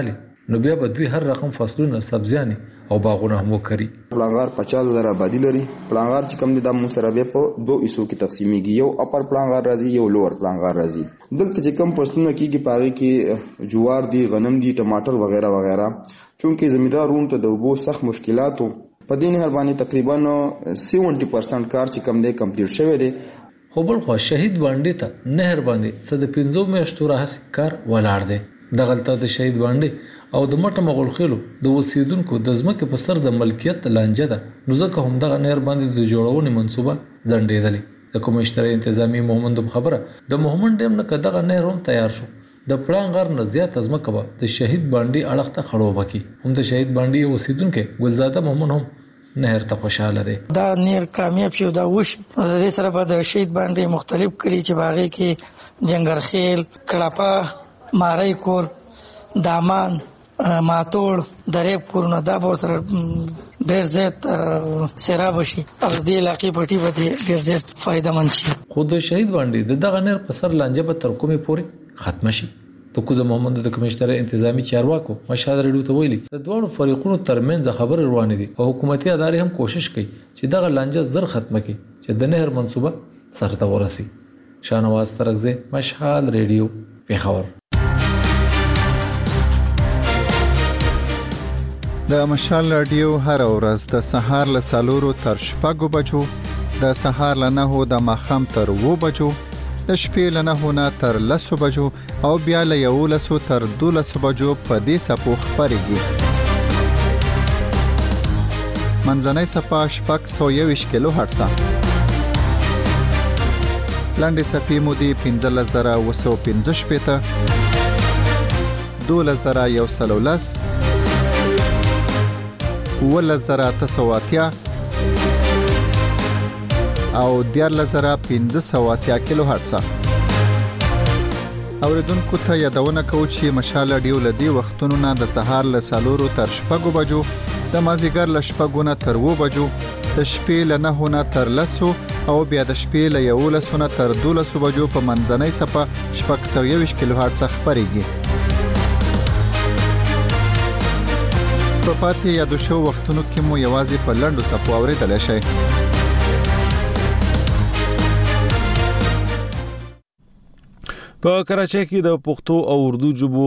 نو بیا به دوی هر رقم فصلونه سبزیانې او باغونه هم وکړي. پلانغار پچاس زره آبادي لري. پلانغار چې کوم دي د مون سره بیا په دوه حصو کې تقسیمیږي، یو اپر پلانغار راځي یو لوور پلانغار راځي. دلته چې کوم فصلونه کېږي پاغي کې جوار دي، غنم دي، ټماټر وغیرہ وغیرہ. چونکه زمیندارونو ته د اوبو سخت مشکلاتو په دې نه باندې تقریبا سیونټي پرسنټ کار چې کوم دی کمپلیټ شوی دی. خو بل خو شهید باندې ته نهر باندې څه د پنځو میاشتو راهیسې کار ولاړ دی. دغلته د شهید باندې او د مټه مغول خېلو د اوسیدونکو د ځمکې په سر د ملکیت لانجه ده، نو ځکه هم دغه نهر باندې د جوړونې منصوبه ځنډېدلې. د کمشنر انتظامی محمد خبره د محمد ډیم نه دغه نهر هم تیار شو. د پړان غر نه زیات ځمکه به د شهید باندې اړخ ته خړوبه کی. هم د شهید باندې اوسیدونکو ګلزاده محمد هم نهر ته خوشاله دي. دا نهر کامیاب شو، دا وش د دې سره به د شهید باندې مختلف کلی چې باغې کې جنگرخیل، کړاپه، مارای کور، دامان، ماتوړ، دریب کورونه دا به سره ډېر زیات سیراب شي او د علاقې پټي به ډېر زیات فائدمن شي. خو د شهید باندې دغه نهر په سر لانجه به تر کومې پورې ختم شي. د کوزه محمد د کمشنر انتظامی چارواکو مشهد رډو ته ویلي د دوه فریقونو ترمنځ خبرې روانې دي او حکومتي ادارې هم کوشش کوي چې دغه لانجه زر ختمه کړي چې د نهر منصوبه سرته ورسي. شاهنواز ترکزی، مشهد ریډیو، پیښور. د مشال رادیو هر ورځ د سهار له سالورو تر شپږو بجو، د سهار له نهو د ماښام تر اوو بجو، د شپې له نهو نه تر لسو بجو او بیا له یولسو تر دولسو بجو په دې څپو خپرېږي. منځنۍ څپه شپږ سوه یوویشت کیلو هرټزه. لنډې څپې مودې پنځلس زره اوه سوه پنځه شپېته، دولس زره یو سل او لس، اوولس زره اته سوه اتیا او دیارلس زره پنځه سوه اتیا کیلو هرټزه. اوریدونکو ته یادونه کوو چې مشال رادیو له دې وختونو نه د سهار له څلورو تر شپږو بجو، د مازدیګر له شپږو نه تر اوو بجو، د شپې له نهو نه تر لسو او بیا د شپې له یولسو نه تر دولسو بجو په منځنۍ څپه شپږ سوه یوویشت کیلو هرټزه خپرېږي. په پاتې یادو شو وختونو کې مو یوازې په لنډو څپو اورېدلی شئ. په کراچۍ کې د پښتو او اردو ژبو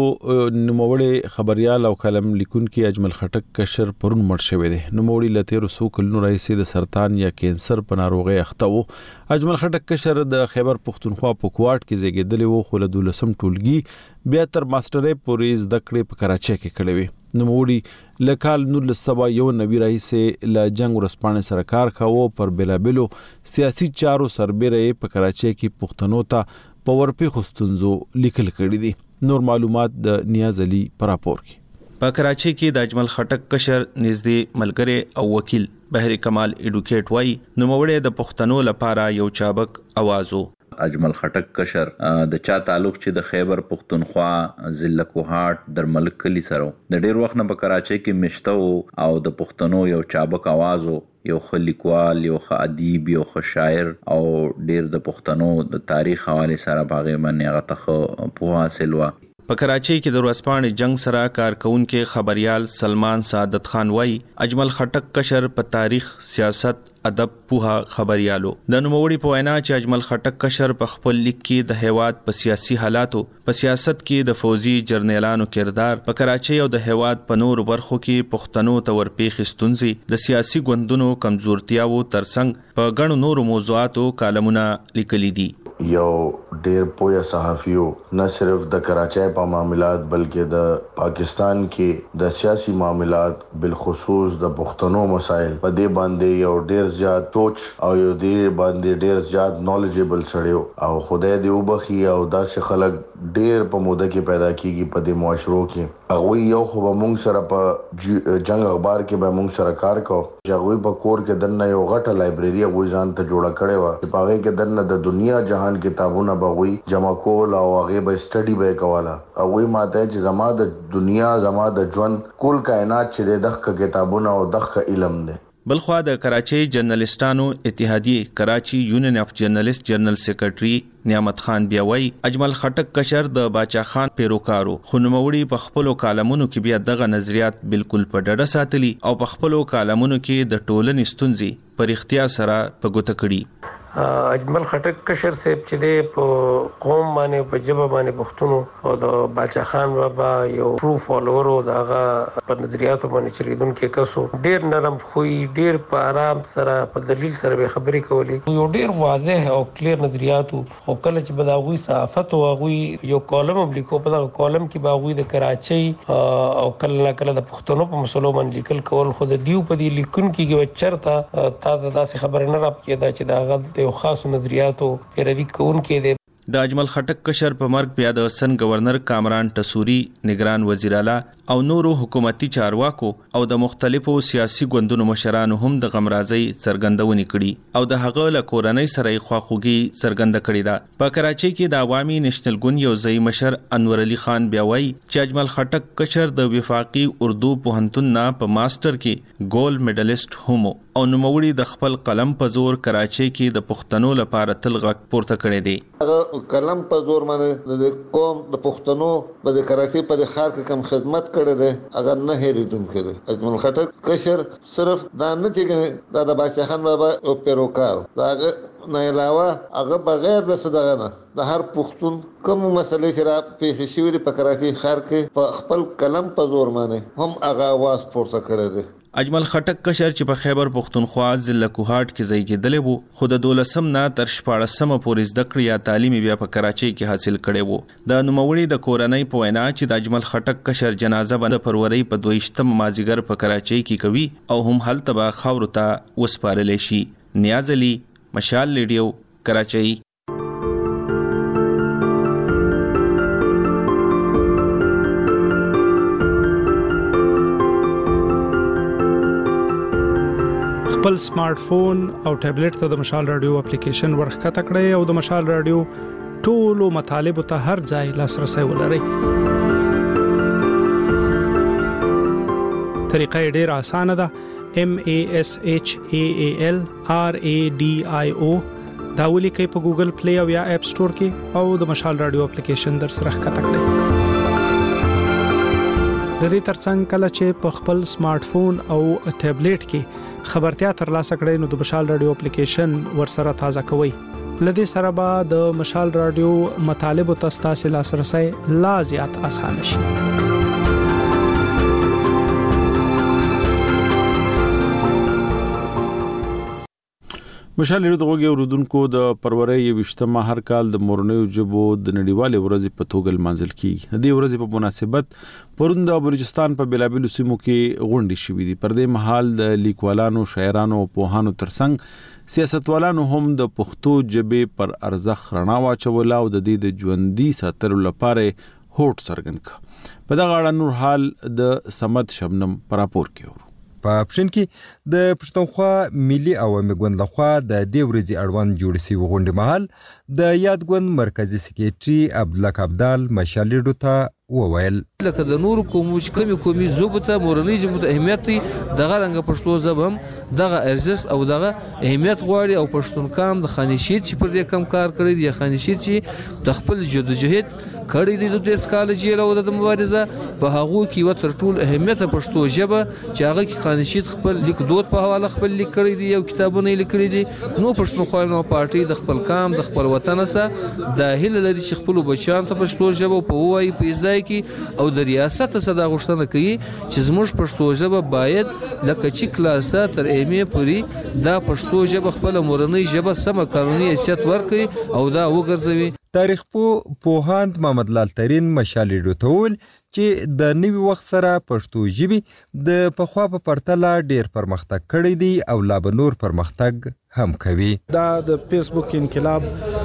نوموړی خبريال او کالم لیکونکي اجمل خټک کشر پرون مړ شوی دی. نوموړی له تیرو څو کلونو راهیسې د سرطان یا کینسر په ناروغۍ اخته و. اجمل خټک کشر د خیبر پښتونخوا په کوټ کې زیږیدلی و، خو له دولسم ټولګي بیا تر ماسترۍ پورې زده کړې په کراچۍ کې کړې وې. نوموړي له کال نولس سوه یو نوي راهیسې له جنګ ورځپاڼې سره کار کاوه. پر بېلابېلو سیاسي چارو سربیره یې په کراچۍ کې پښتنو ته په ورپېښو ستونزو لیکل کړي دي. نور معلومات د نیاز علي په راپور کې. په کراچۍ کې د اجمل خټک کشر نږدې ملګری او وکیل بهر کمال ایډوکیټ وایي نوموړی د پښتنو لپاره یو چابک आवाज و. اجمل خټک کشر د چا تعلق چې د خیبر پښتونخوا ضلع کوهاټ درملک کلی سره د ډیر وخت نه په کراچۍ کې مشته او د پښتنو یو چابک आवाज و، یو ښه لیکوال، یو ښه ادیب، یو ښه شاعر او ډیر د پښتنو د تاریخ حواله سره باغې باندې هغه ته په حاصل و. په کراچۍ کې د ورځپاڼې جنگ سره کارکونکو خبريال سلمان سعادت خان وایي اجمل خټک کشر په تاریخ، سیاست، ادب پوها خبريالو. د نوموړي په وینا چې اجمل خټک کشر په خپل لیک کې د هیواد په سیاسي حالاتو، په سیاست کې د فوجي جرنیلانو کردار، په کراچۍ او د هیواد په نور برخو کې پښتنو ته ورپېښې ستونزې، د سیاسي ګوندونو کمزورتیاو ترڅنګ په ګڼو نورو موضوعاتو کالمونه لیکلي دي. یو ډیر پوهه صحافیو نه صرف د کراچۍ په معاملات بلکې د پاکستان کې د سیاسي معاملات بالخصوص د پښتنو مسایل په دې باندې یو ډیر زیات سوچ او یو ډیر باندې ډیر زیات نالجیبل سړیو او خدای دې وبخي او داسې خلک ډیر په موده کې پیدا کیږي په دې معاشرو کې. هغه یو خو به مونږ سره په جنگ اخبار کې به مونږ سره کار کو چې هغه په کور کې دنه یو غټه لایبرری هغه ځان ته جوړه کړې و چې په هغه کې دنه د دنیا جهان کتابونه بغوي جمع کول او هغه به سټډي به کوله. هغه ماته چې زما د دنیا زما د ژوند کول کائنات چې دغه کتابونه او دغه علم ده. بلخوا د کراچي جرنالستانو اتحادیه کراچي یونین اف جرنالست جنرال سیکریټري نعمت خان بیا وای اجمل خټک کشر د باچا خان پیروکارو خونموړي په خپل کالمونو کې بیا دغه نظریات بالکل په ډډه ساتلي او په خپل کالمونو کې د ټولنې ستونزې پر اختیار سره په ګوته کړي. اجمل خټک کشر صاحب چې د په قوم باندې په جبه باندې پښتون او د باچا خان بابا یو ټرو فالوور او دغه په نظریاتو باندې چریدون کې کسو ډیر نرم خوې ډیر په آرام سره په دلیل سره به خبرې کولې یو ډیر واضح او کلیر نظریات او کله چې بداوی صحافت او غوي یو کالم لیکو په دغه کالم کې باغوي د کراچي او کله کله د پښتنو په مسلو باندې لیکل کول خو د دیو په دی لیکون کې چرته تا داسې خبر نه را کېدا چې دا یو خاص نظریاتو پیروي کوونکې دي. د اجمل خټک کشر په مرګ بیا د سن گورنر کامران ټسوري نگران وزیر اعلی او نورو حکومتي چارواکو او د مختلفو سیاسي ګوندونو مشرانو هم د غمرازي څرګندونې کړي او د هغه له کورنۍ سره خواخوږي څرګنده کړې ده. په کراچۍ کې د عوامي نېشنل ګوند یو ځای مشر انور علي خان بیا وایي چې اجمل خټک کشر د وفاقي اردو پوهنتون نه په ماستر کې ګولډ میډالست هم او نوموړي د خپل قلم په زور کراچۍ کې د پښتنو لپاره تل غږ پورته کړی دی. قلم په زور باندې د قوم د پښتنو په کراچۍ په ښار کې کوم خدمت کړی دی هغه نه هېریدونکی دی. اجمل خټک کشر صرف دا نه چې دا د باچا خان بابا او پیروکار دا نه علاوه هغه بغیر د صدقه نه د هر پښتون کوم مسلې چې را پیښې شوې په کراچۍ ښار کې په خپل قلم په زور باندې هم هغه आवाज پورته کړی دی. اجمل خټک کشر چې په خیبر پختونخوا ضلع کوهاټ کې ځای کېدلی وو خو د دولسم نه تر شپاړسمه پورې زده کړې یا تعلیم بیا په کراچۍ کې حاصل کړی وو. د نوموړي د کورنۍ په وینا چې د اجمل خټک کشر جنازه به د فروری په دویشتم مازیګر په کراچۍ کې کوي او هم هلته به خاورو ته وسپارلی شي. نیاز علي، مشال ریډیو، کراچۍ. خپل سمارټ فون او ټابلیټ ته د مشال رادیو اپلیکیشن ورخکته کړئ او د مشال رادیو ټولو مطالبه ته هر ځای لاسرسي ولرئ. طریقه ډیره اسانه ده. M A S H A A L R A D I O دا ولیکئ په ګوګل پلی او یا اپ سٹور کې او د مشال رادیو اپلیکیشن در سره ښکته کړئ. د دې ترڅنګ کله چې په خپل سمارټ فون او ټابلیټ کې خبرتیا ترلاسه کړئ نو د مشال رادیو اپلیکیشن ورسره تازه کوئ. لدې سره به د مشال رادیو مطالب او تاسو لاسرسي لا زیات آسان شي. مشال ریډیو دغه اوردونکو د پروري یوشتمه هر کال د مورنیو جبو د نړیوالې ورځې په توګه لمانځل کیږي. د دې ورځې په مناسبت پرون د بلوچستان په بلابلو سیمو کې غونډې شوې دي. پر دې مهال د لیکوالانو، شاعرانو او پوهانو ترڅنګ سیاستوالانو هم د پښتو ژبې پر ارزښت رڼا واچوله او د دې د ژوندۍ ساتلو لپاره هوډ څرګند کړ. په دغه اړه نور حال د صمد شبنم پر راپور کې په پښین کې د پښتونخوا ملي عوامي ګوند لخوا د دې ورځې اړوند جوړ شوی غونډې مهال د یاد ګوند مرکزی سکریټري عبدالله عبدال مشال ریډیو ته وویل لکه د نور کومو چې کمی کومي زوبته مورنۍ ژبه اهمیت دغه رنګ پښتو ژبه هم دغه ارزښت او دغه اهمیت غواړي او پښتونکام د خانشید چې پر دې کم کار کړی دی خانشید چې د خپل جدوجہد کړی دی د دې سکاله جیل او د مبارزه په هغه کې و تر ټول اهمیت پښتو ژبه چې هغه کې خانشید خپل لیک دوت په حواله خپل لیک کړی دی او کتابونه لیکلي دي. نو پښتونخوا نو پارټي د خپل کام د خپل وطن سره د هیله لري چې خپل بچیان ته پښتو ژبه په وایي په ځای کې او د ریاست صدا غوښتنه کوي چې زموږ پښتو ژبه باید لکه چې کلاسه تر ایمه پوری دا پښتو ژبه خپل مورنۍ ژبه سم قانوني حیثیت ورکړي او دا وګرځوي. تاریخ پوه پوهاند محمد لال ترين مشال ریډیو ته ویل چې د نوي وخت سره پښتو ژبه د پخوا په پرتله ډیر پرمختګ کړی دی او لا به نور پرمختګ هم کوي. دا د فیسبوک انقلاب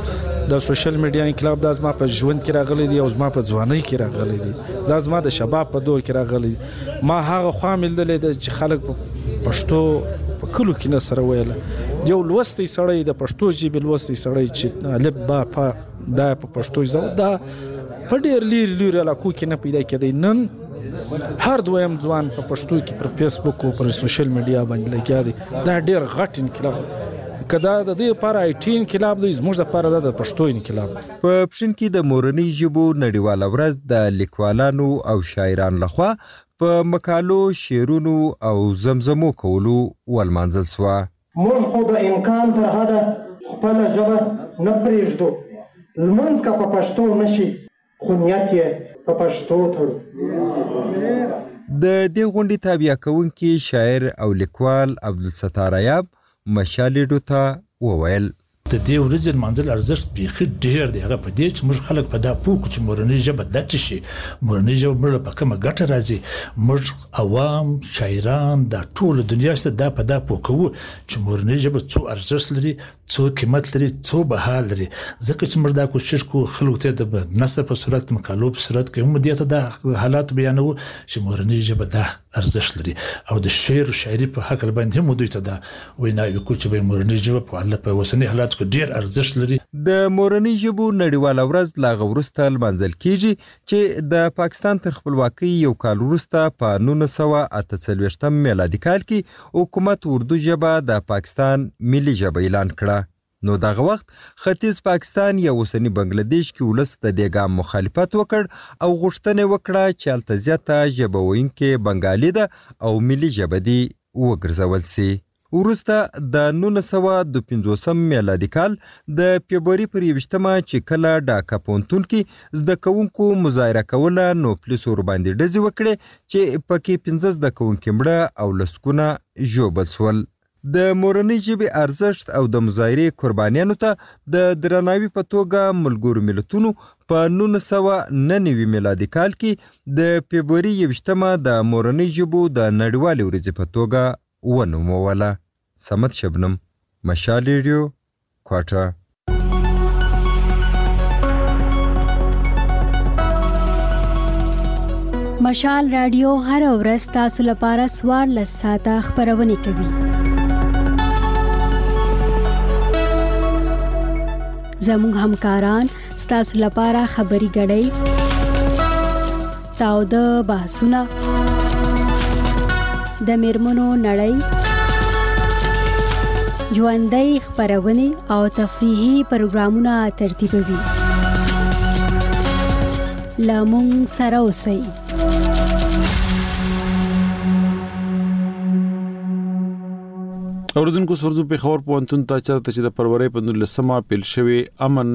د سوشل میډیا انقلاب د ازما په ژوند کې راغلی دی او زما په ځوانۍ کې راغلی دی. دا زما د شباب په دور کې راغلی دی. ما هغه خوا ملدل چې خلک پښتو په کلو کې نه سره ویل یو لوستي سړی د پښتو ژبې لوستي سړی چې الف با په دا په پښتو ژبه دا په ډېر لیر لیر علاقو کې نه پیدا کېدی. نن هر دویم ځوان په پښتو کې پر فیسبوک او پر سوشل میډیا باندې لګیا دی. دا ډیر غټ انقلاب کدا د دې لپاره آی ټي انقلاب دی، زموږ لپاره د پښتو انقلاب. په پښین کې د مورنۍ ژبو نړیواله ورځ د لیکوالانو او شاعرانو لخوا په مقالو، شعرونو او زمزمو کولو ولمانځل شوه. موږ خو د امکان تر حده خپله ژبه نه پرېږدو. لمونځ که په پښتو نشي خو نیت یې په پښتو تړو. د دې غونډې تابع کوونکي شاعر او لیکوال عبدالستار ایاب مشال ریډیو ته وویل د دې ورځې لمانځل ارزښت بیخي ډېر دی. هغه په دې چې موږ خلک په دا پوه کړو چې مورنۍ ژبه دا څه شي، مورنۍ ژبه موږ په کومه ګټه راځي. موږ عوام، شاعران، دا ټوله دنیا ته دا په دا پوه کوو چې مورنۍ ژبه څو ارزښت لري، څو قیمت لري، څو بها لري. ځکه چې موږ دا کوشش کوو خلکو ته د نثر په صورت، مقالو په صورت کې هم دې ته دا حالات بیانوو چې مورنۍ ژبه دا ارزښت لري. او د شعر او شاعري په حق باندې هم دوی ته دا ویناوي کوو چې مورنۍ ژبه په الله په اوسني حالات ډیر ارزښت لري. د مورنۍ ژبو نړیواله ورځ لا غوړسته لمانځل کیږي چې د پاکستان تر خپلواکۍ یو کال وروسته په نولس سوه اته څلوېښتم میلادي کال کې حکومت اردو ژبه د پاکستان ملي ژبه اعلان کړه. نو دغه وخت ختیځ پاکستان یا اوسنی بنگلاديش کې ولس د دې ګام مخالفت وکړ او غوښتنه وکړه چې هلته زیاته ژبه ویونکې بنګالي ده او ملي ژبه دې وګرځول سي. وروسته د نولس سوه دوه پنځوسم میلادي کال د فبروري پر یویشتمه چې کله ډاکا پوهنتون کې زده کوونکو مظاهره کوله، نو پولیسو ورباندې ډزې وکړې چې پکې پنځه زده کوونکي مړه او لسګونه ژوبل شول. د مورنۍ ژبې ارزښت او د مظاهرې قربانیانو ته د درناوي په توګه ملګرو ملتونو په نولس سوه نهه نوي میلادي کال کې د فبروري یویشتمه د مورنۍ ژبو د نړیوالې ورځې په توګه ونوموله. سمت شبنم، مشال ریډیو، کوټه. مشال رادیو هر ورځ تاسو لپاره څوارلس ساعته خپرونه کوي. زموږ همکاران ستاسو لپاره خبري غړي، تاوده بحثونه، د میرمنو نړۍ، ژوندۍ خپرونې او تفریحي پروګرامونه ترتیبوي. له موږ سره اوسئ. اوردونکو سرزو په خبر پوهنتون ته چرته چې د فروری په نولسمه پیل شوی امن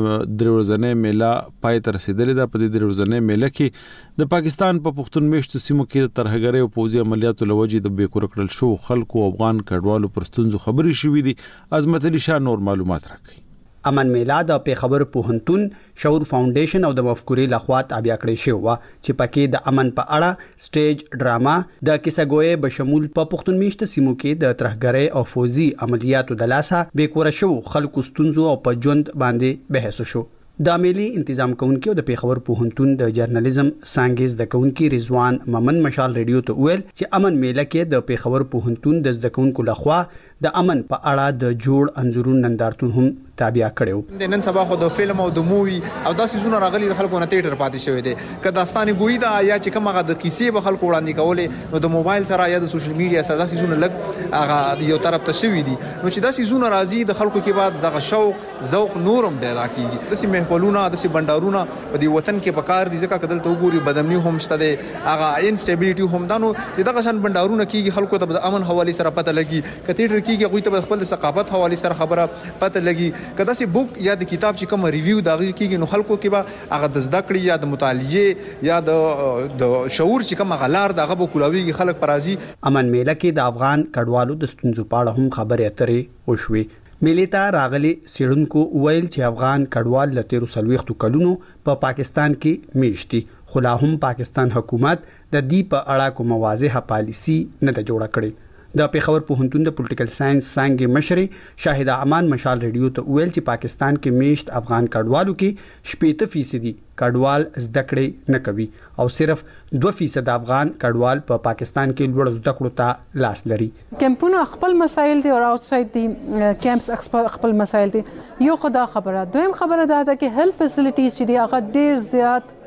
دروازنې میله پای ته رسیدلې ده. په دې دروازنې میله کې د پاکستان په پښتون میشتو سیمو کې د ترهګرۍ او پوځي عملیاتو لوجې د بیکور کړل شو خلکو او افغان کډوالو پر ستونزو خبرې شوې دي. عظمت علي شاه نور معلومات راکړي. امن میله د پیښور پوهنتون شعور فاونډیشن او د مفکورې لخوا تابع کړی شوی و چې پکې د امن په اړه سټیج ډراما د کیسهګوي بشمول په پښتون میشته سیمو کې د ترهګرۍ او فوزي عملیاتو د لاسه بیکور شو خلکو ستونزو او په ژوند باندې بحث شو. د عملی تنظیم کوونکو د پیښور پوهنتون د جرنالیزم څانګې د کوونکو رضوان ممن مشال ریډیو ته ویل چې امن میله کې د پیښور پوهنتون د زده کوونکو لخوا د امن په اړه د جوړ انځورون نندارتون هم تابع کړو. د نن سبا خو د فلم او د مووي او داسې زونه راغلي د خلکو نه تیټر پاتې شوی دی. که داستاني ګوي دا یا چې کومه د کیسې به خلکو وړاندې کولې نو د موبایل سره یا د سوشل میډیا سره داسې زونه لګ هغه یو طرف ته شوی دي. نو چې داسې زونه راځي د خلکو کې بعد دغه شوق ذوق نورم ډیر کیږي. داسې محفلونه داسې بندارونه په دې وطن کې پکار دي ځکه کدل ته وګوري بدامني هم شته دی هغه انسټیبিলিټي هم دانو چې دغه شان بندارونه کیږي خلکو ته د امن حواله سره پته لګي. کتیټر کیږي غوي ته خپل ثقافت حواله سره خبره پته لګي. کدا سي بوک یا د کتاب چې کوم ریویو دغه کیږي نو خلکو کې به هغه د زده کړې یا د مطالعه یا د د شعور چې کوم غلار دغه به کولاویږي خلک پرازي. امن میله کې د افغان کډوالو د ستونزو په اړه هم خبرې اترې وشوي. میلې ته راغلي سیړونکو ویل چې افغان کډوال له تیرو سلويختو کلونو په پا پاکستان کې میشتي خو لا هم پاکستان حکومت د دې په اړه کوم واضحه پالیسی نه ده جوړه کړې. د پیښور پوهنتون د پولیټیکل ساينس څانګې مشري شاهد امان مشال ریډیو ته ویل چې پاکستان کې میشت افغان کډوالو کې شپږ فیصد کډوال زده کړې نه کوي او صرف دوه فیصد افغان کډوال په پا پاکستان کې لوړ زده کړو ته لاس لري. کمپونه خپل مسایل دي او اوټساید دي کیمپس خپل مسایل دي. یو خدا خبره دویم خبره دا ده چې هیلث فیسیلیټیز چې دی هغه ډیر زیات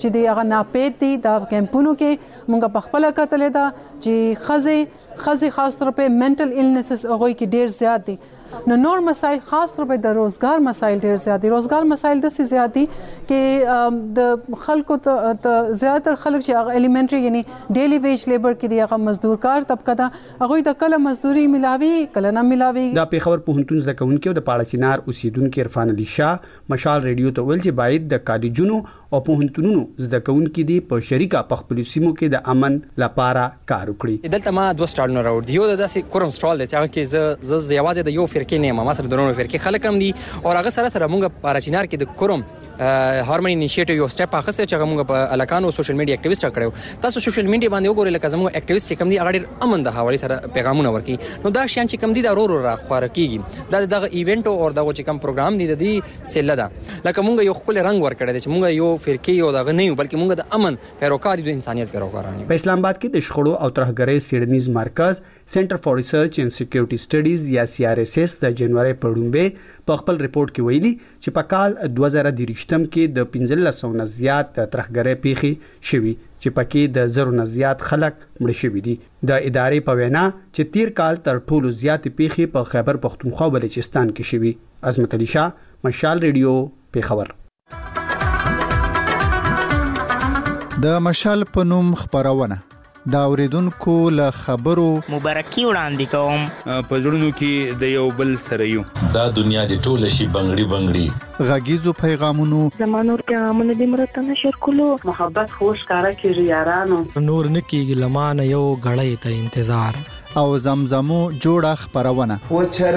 چې دی هغه ناپید دي دا کیمپونو کې مونږ په خپل کتل دا چې خزه خزه خاص طور په منټل ایلنسز هغه کې ډیر زیات دي نو نور مسایل خاص طور په د روزګار مسایل ډیر زیات دي روزګار مسایل د سي زیات دي کې د خلکو ته زیاتره خلک چې هغه الیمنټري یعنی ډیلی ویج لیبر کې دی هغه مزدور کار طبقه ده هغه د کله مزدوري ملاوي کله نه ملاوي دا پیښور پوهنتون زکونکو د پاړه چینار اوسیدونکو عرفان علي شاه مشال ریډیو ته ویل چې باید د کالجونو او پوهنتونونو زده کوونکو دي په شریکه په خپل سیمو کې د امن لپاره کار وکړي دلته ما دوه سټالونه راوړ دی یو د داسې کوم سټال دی چې هغه کې ز ز یوازې د یو فرقې نه ما سره د نورو فرقې خلک هم دي او هغه سره سره مونږ په راچینار کې د کوم هارمونی انیشیټیو یو سټپ اخیسته چې هغه مونږ په الکانو سوشل میډیا اکټیویسټ کړو تاسو سوشل میډیا باندې وګورئ لکه زموږ اکټیویسټ چې کوم دي هغه ډېر امن د حواله سره پیغامونه ورکي نو دا شیان چې کوم دي دا ورو ورو راخواره کیږي دا دغه ایونت او دغه چې کوم پروګرام دي د دې سله ده لکه مونږ یو خپل رنگ ورکړی چې مونږ یو فرقې او دغه نه یو بلکې مونږ د امن پیروکار د انسانيت پیروکاران یو په اسلام آباد کې د شخړو او ترهګرۍ سیډنیز مرکز سنټر فار ریسرچ اینڈ سکیورټي سټډیز یا سی آر اس اس د جنوري په ډومبه په خپل ریپورت کې ویلي چې په کال دوه زره درې کې د پنځلس سوه نه زیات ترهګرۍ پیښې شوي چې پکې د زرو نه زیات خلک مړ شوي دي د ادارې په وینا چې تیر کال تر ټولو زیات پیښې په خیبر پختونخوا او بلوچستان کې شوي عظمت علي شاه مشال ریډیو پیښور د مشال په نوم خبرونه دا اوریدونکو له خبرو مبارکي وړاندې کوم په ژوندونو کې د یو بل سره یو دا دنیا د ټوله شي بنگړي بنگړي غږیزو پیغامونو زمانور پیغامونه د مرته نشر کولو محبت خوش کارا کې یارانو نور نکیږي لمانه یو غړې ته انتظار او زمزمو جوړه خبرونه و چر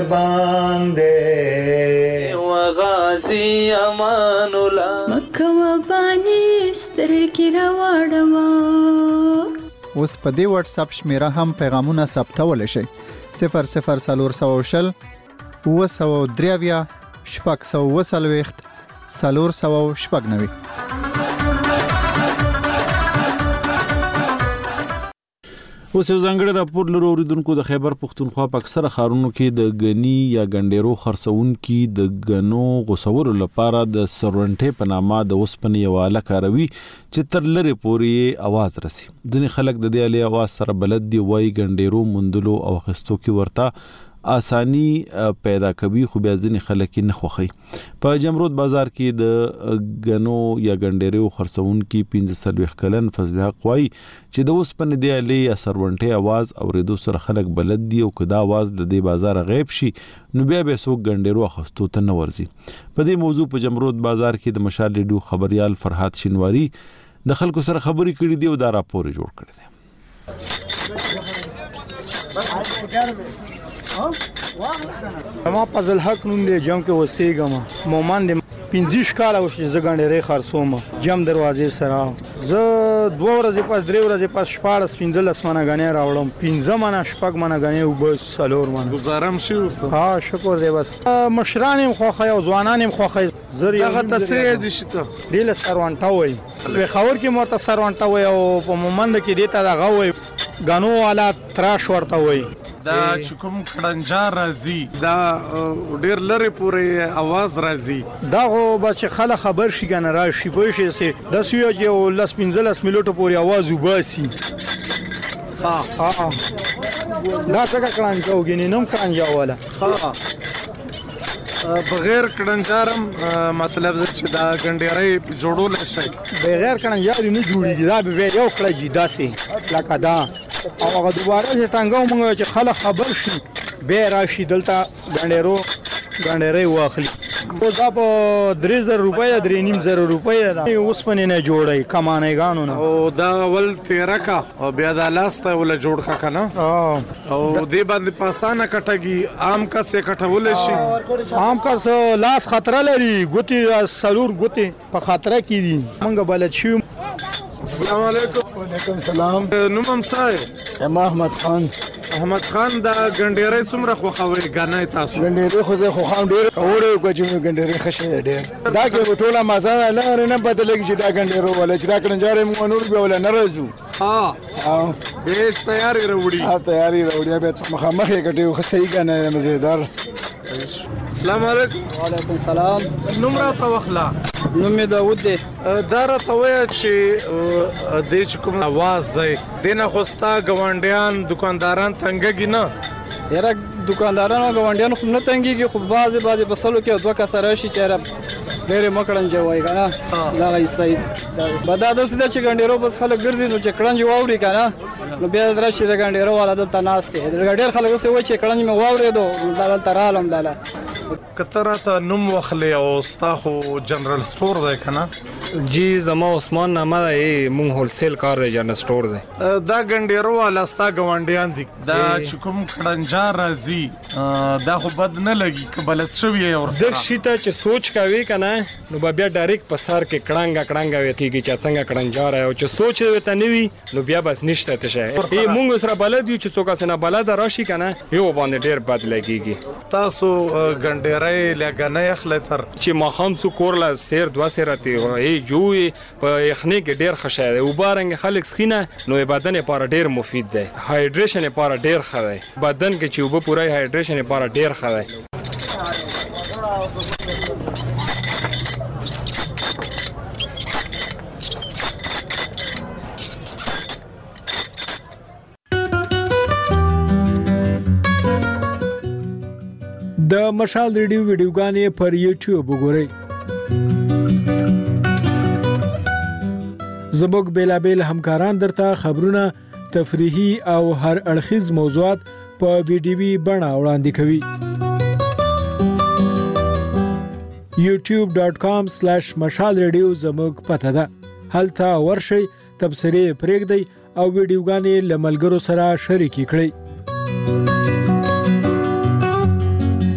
باندې و غازی امان الله مکه و باندې سترګې راوړم اوس په دې واتس اپ شمیره هم پیغامونه ثبتول شي صفر صفر سلور سو شل و سو دریویا شپږ سو وسلويخت سلور سو شپږ نوي اوس یو ځانګړی راپور لرو اوریدونکو د خیبر پختونخوا په اکثره ښارونو کې د غنی یا ګنډېرو خرڅونکي د غنو غوسولو لپاره د سرونټې په نامه د اوسپنې یو آله کاروي چې تر لرې پورې आवाज رسي ځینې خلک د دې آلې आवाज سره بلد دي وایي ګنډېرو مندلو او خستو کې ورته آسانی پیدا کوي خو بیا ځینې خلک نه خوښي په جمرود بازار کې د غنو یا ګنډېرو خرڅونکي پنځه سلويخ کلن فضل حق وایي چې د اوسپنې د آلې یا سرونټې आवाज اوریدو سره خلک بلد دي او کدا आवाज د دې بازار غیب شي نو بیا به څوک ګنډېرو خستو ته نه ورځي په دې موضوع په جمرود بازار کې د مشال ریډیو خبريال فرحات شینواری د خلکو سره خبرې کړې دي او دا راپور جوړ کړی دی ما فضل حق نوم دی جام کې وستېګم مومن دی پنځه کال او چې زګنډې خرڅوم جام دروازې سره زه دوه ورځې پاس درې ورځې پاس شپاړس پنځل اسمنه غنې راوړم پنځه منه شپږ منه غنې او بس سلور منه گزارم شو ها شکر دی بس مشرانم خوخه او ځوانانم خوخه زری هغه تسې دي شته دله سروانټا وای په خبر کې مرته سروانټا وای او په مومن کې دیتا دا غوي غنو والا تراش ورته وای دا چکم کړنجار راځي دا ډیر لری پورې आवाज راځي دا غو بچ خلک خبر شي کنه راشي پوه شي سي د سوی جو لاس پنځلس ملټو پورې आवाज وباسي ها ها دا څنګه کړنجاو غنی نوم کړنجاو ولا ها بغیر کډنجارم مطلب چې دا ګنډېرې جوړول شي بغیر کډنجار نه جوړیږي دا به یو کړی داسې لکه دا او هغه دوباره چې ټنګو مونږ چې خلک خبر شي به راشي دلته ګنډېرو ګنډېرې واخلي او دا په درې زره روپۍ درې نیم زره روپۍ دا اوس پنې نه جوړي کمانې غانو نه او دا ول تیرا کا او بیا دا لاسته ول جوړ کا کنه او دې باندې پاسانه کټګي عام کا سه کټول شي عام کا لاس خطر لري ګوتی سلور ګوتی په خطر کې دي مونږ بلد شو السلام علیکم وعلیکم السلام نوم هم څه ام احمد خان احمد خان دا ګنډېرې څومره خوخوي غنای تاسو ګنډېرې خو زه خو خام ډېر اورې کو چې ګنډېرې خشه ډېر دا کې ټوله مزه نه نه بدلږي چې دا ګنډېرو ولا چې دا کړنجارې مو نور به ولا نه راځو ها ها به تیاری وروړي ها تیاری وروړي به مخامخ یې کټیو خو صحیح کنه مزیدار السلام علیکم وعلیکم السلام نمبر تا وخلا نو مې داود دی. دا راته وایه چې دې چې کوم اواز دی دې نه خو ستا ګاونډیان دکانداران تنګېږي نه؟ یاره دکانداران او ګاونډیان خو نه تنګېږي، خو بعضې بعضې په سلو کې دوه کسه راشي چې یاره ډېرې مه کړنجه وایي که نه دغه حصه به دا داسې ده چې ګنډېرو بس خلک ګرځي نو چې کړنج واوري که نه نو بیا راشي د ګنډېرو والا دلته ناست دی. ډېر خلک داسې وایي چې کړنج مې واورېدو دا دلته رالم دله. که ته راته نوم واخلې او ستا خو جنرال سټور دی که نه؟ جی زما عثمان نامه دی، مونږ هولسیل کار دی، جنرال سټور دی. دا ګنډېرو والا ستا ګاونډیان دي، دا چې کوم کړنجا راځي دا خو بد نه لګي که بلد شوي یې ورسره؟ دغه شي ته چې سوچ کوي که نه نو به بیا ډایرکټ په سر کې کړنګه کړنګه ویل کېږي چې څنګه کړنجا رایي، او چې سوچ یې ورته نه وي نو بیا بس نشته ته شی. مونږ سره بلد یو چې څوک هسې نه بلده راشي که نه یو باندې ډېر بد لګېږي. تاسو ګنډېری لګنۍ اخلی تر چې ماښام څو کور له سیر دوه سیره تېروي جوړ په یخنۍ کې ډېر ښه شی دی. اوبه رنګ خلک څښینه نو بدن لپاره ډېر مفید دی، هایډریشن لپاره ډېر ښه دی. بدن کې چې اوبه پوره هایډریشن لپاره ډېر ښه دی. د مشال ریډیو ویډیوګانې پر یوټیوب وګورئ. زموږ بیلابیل همکاران درته خبرونه، تفریحي او هر اړخیز موضوعات په ویډیوي بڼه وړاندې کوي. یوټیوب ډاټ کام سلیش مشال ریډیو زموږ پته ده. هلته ورشئ، تبصرې پرېږدئ او ویډیوګانې له ملګرو سره شریکې کړئ.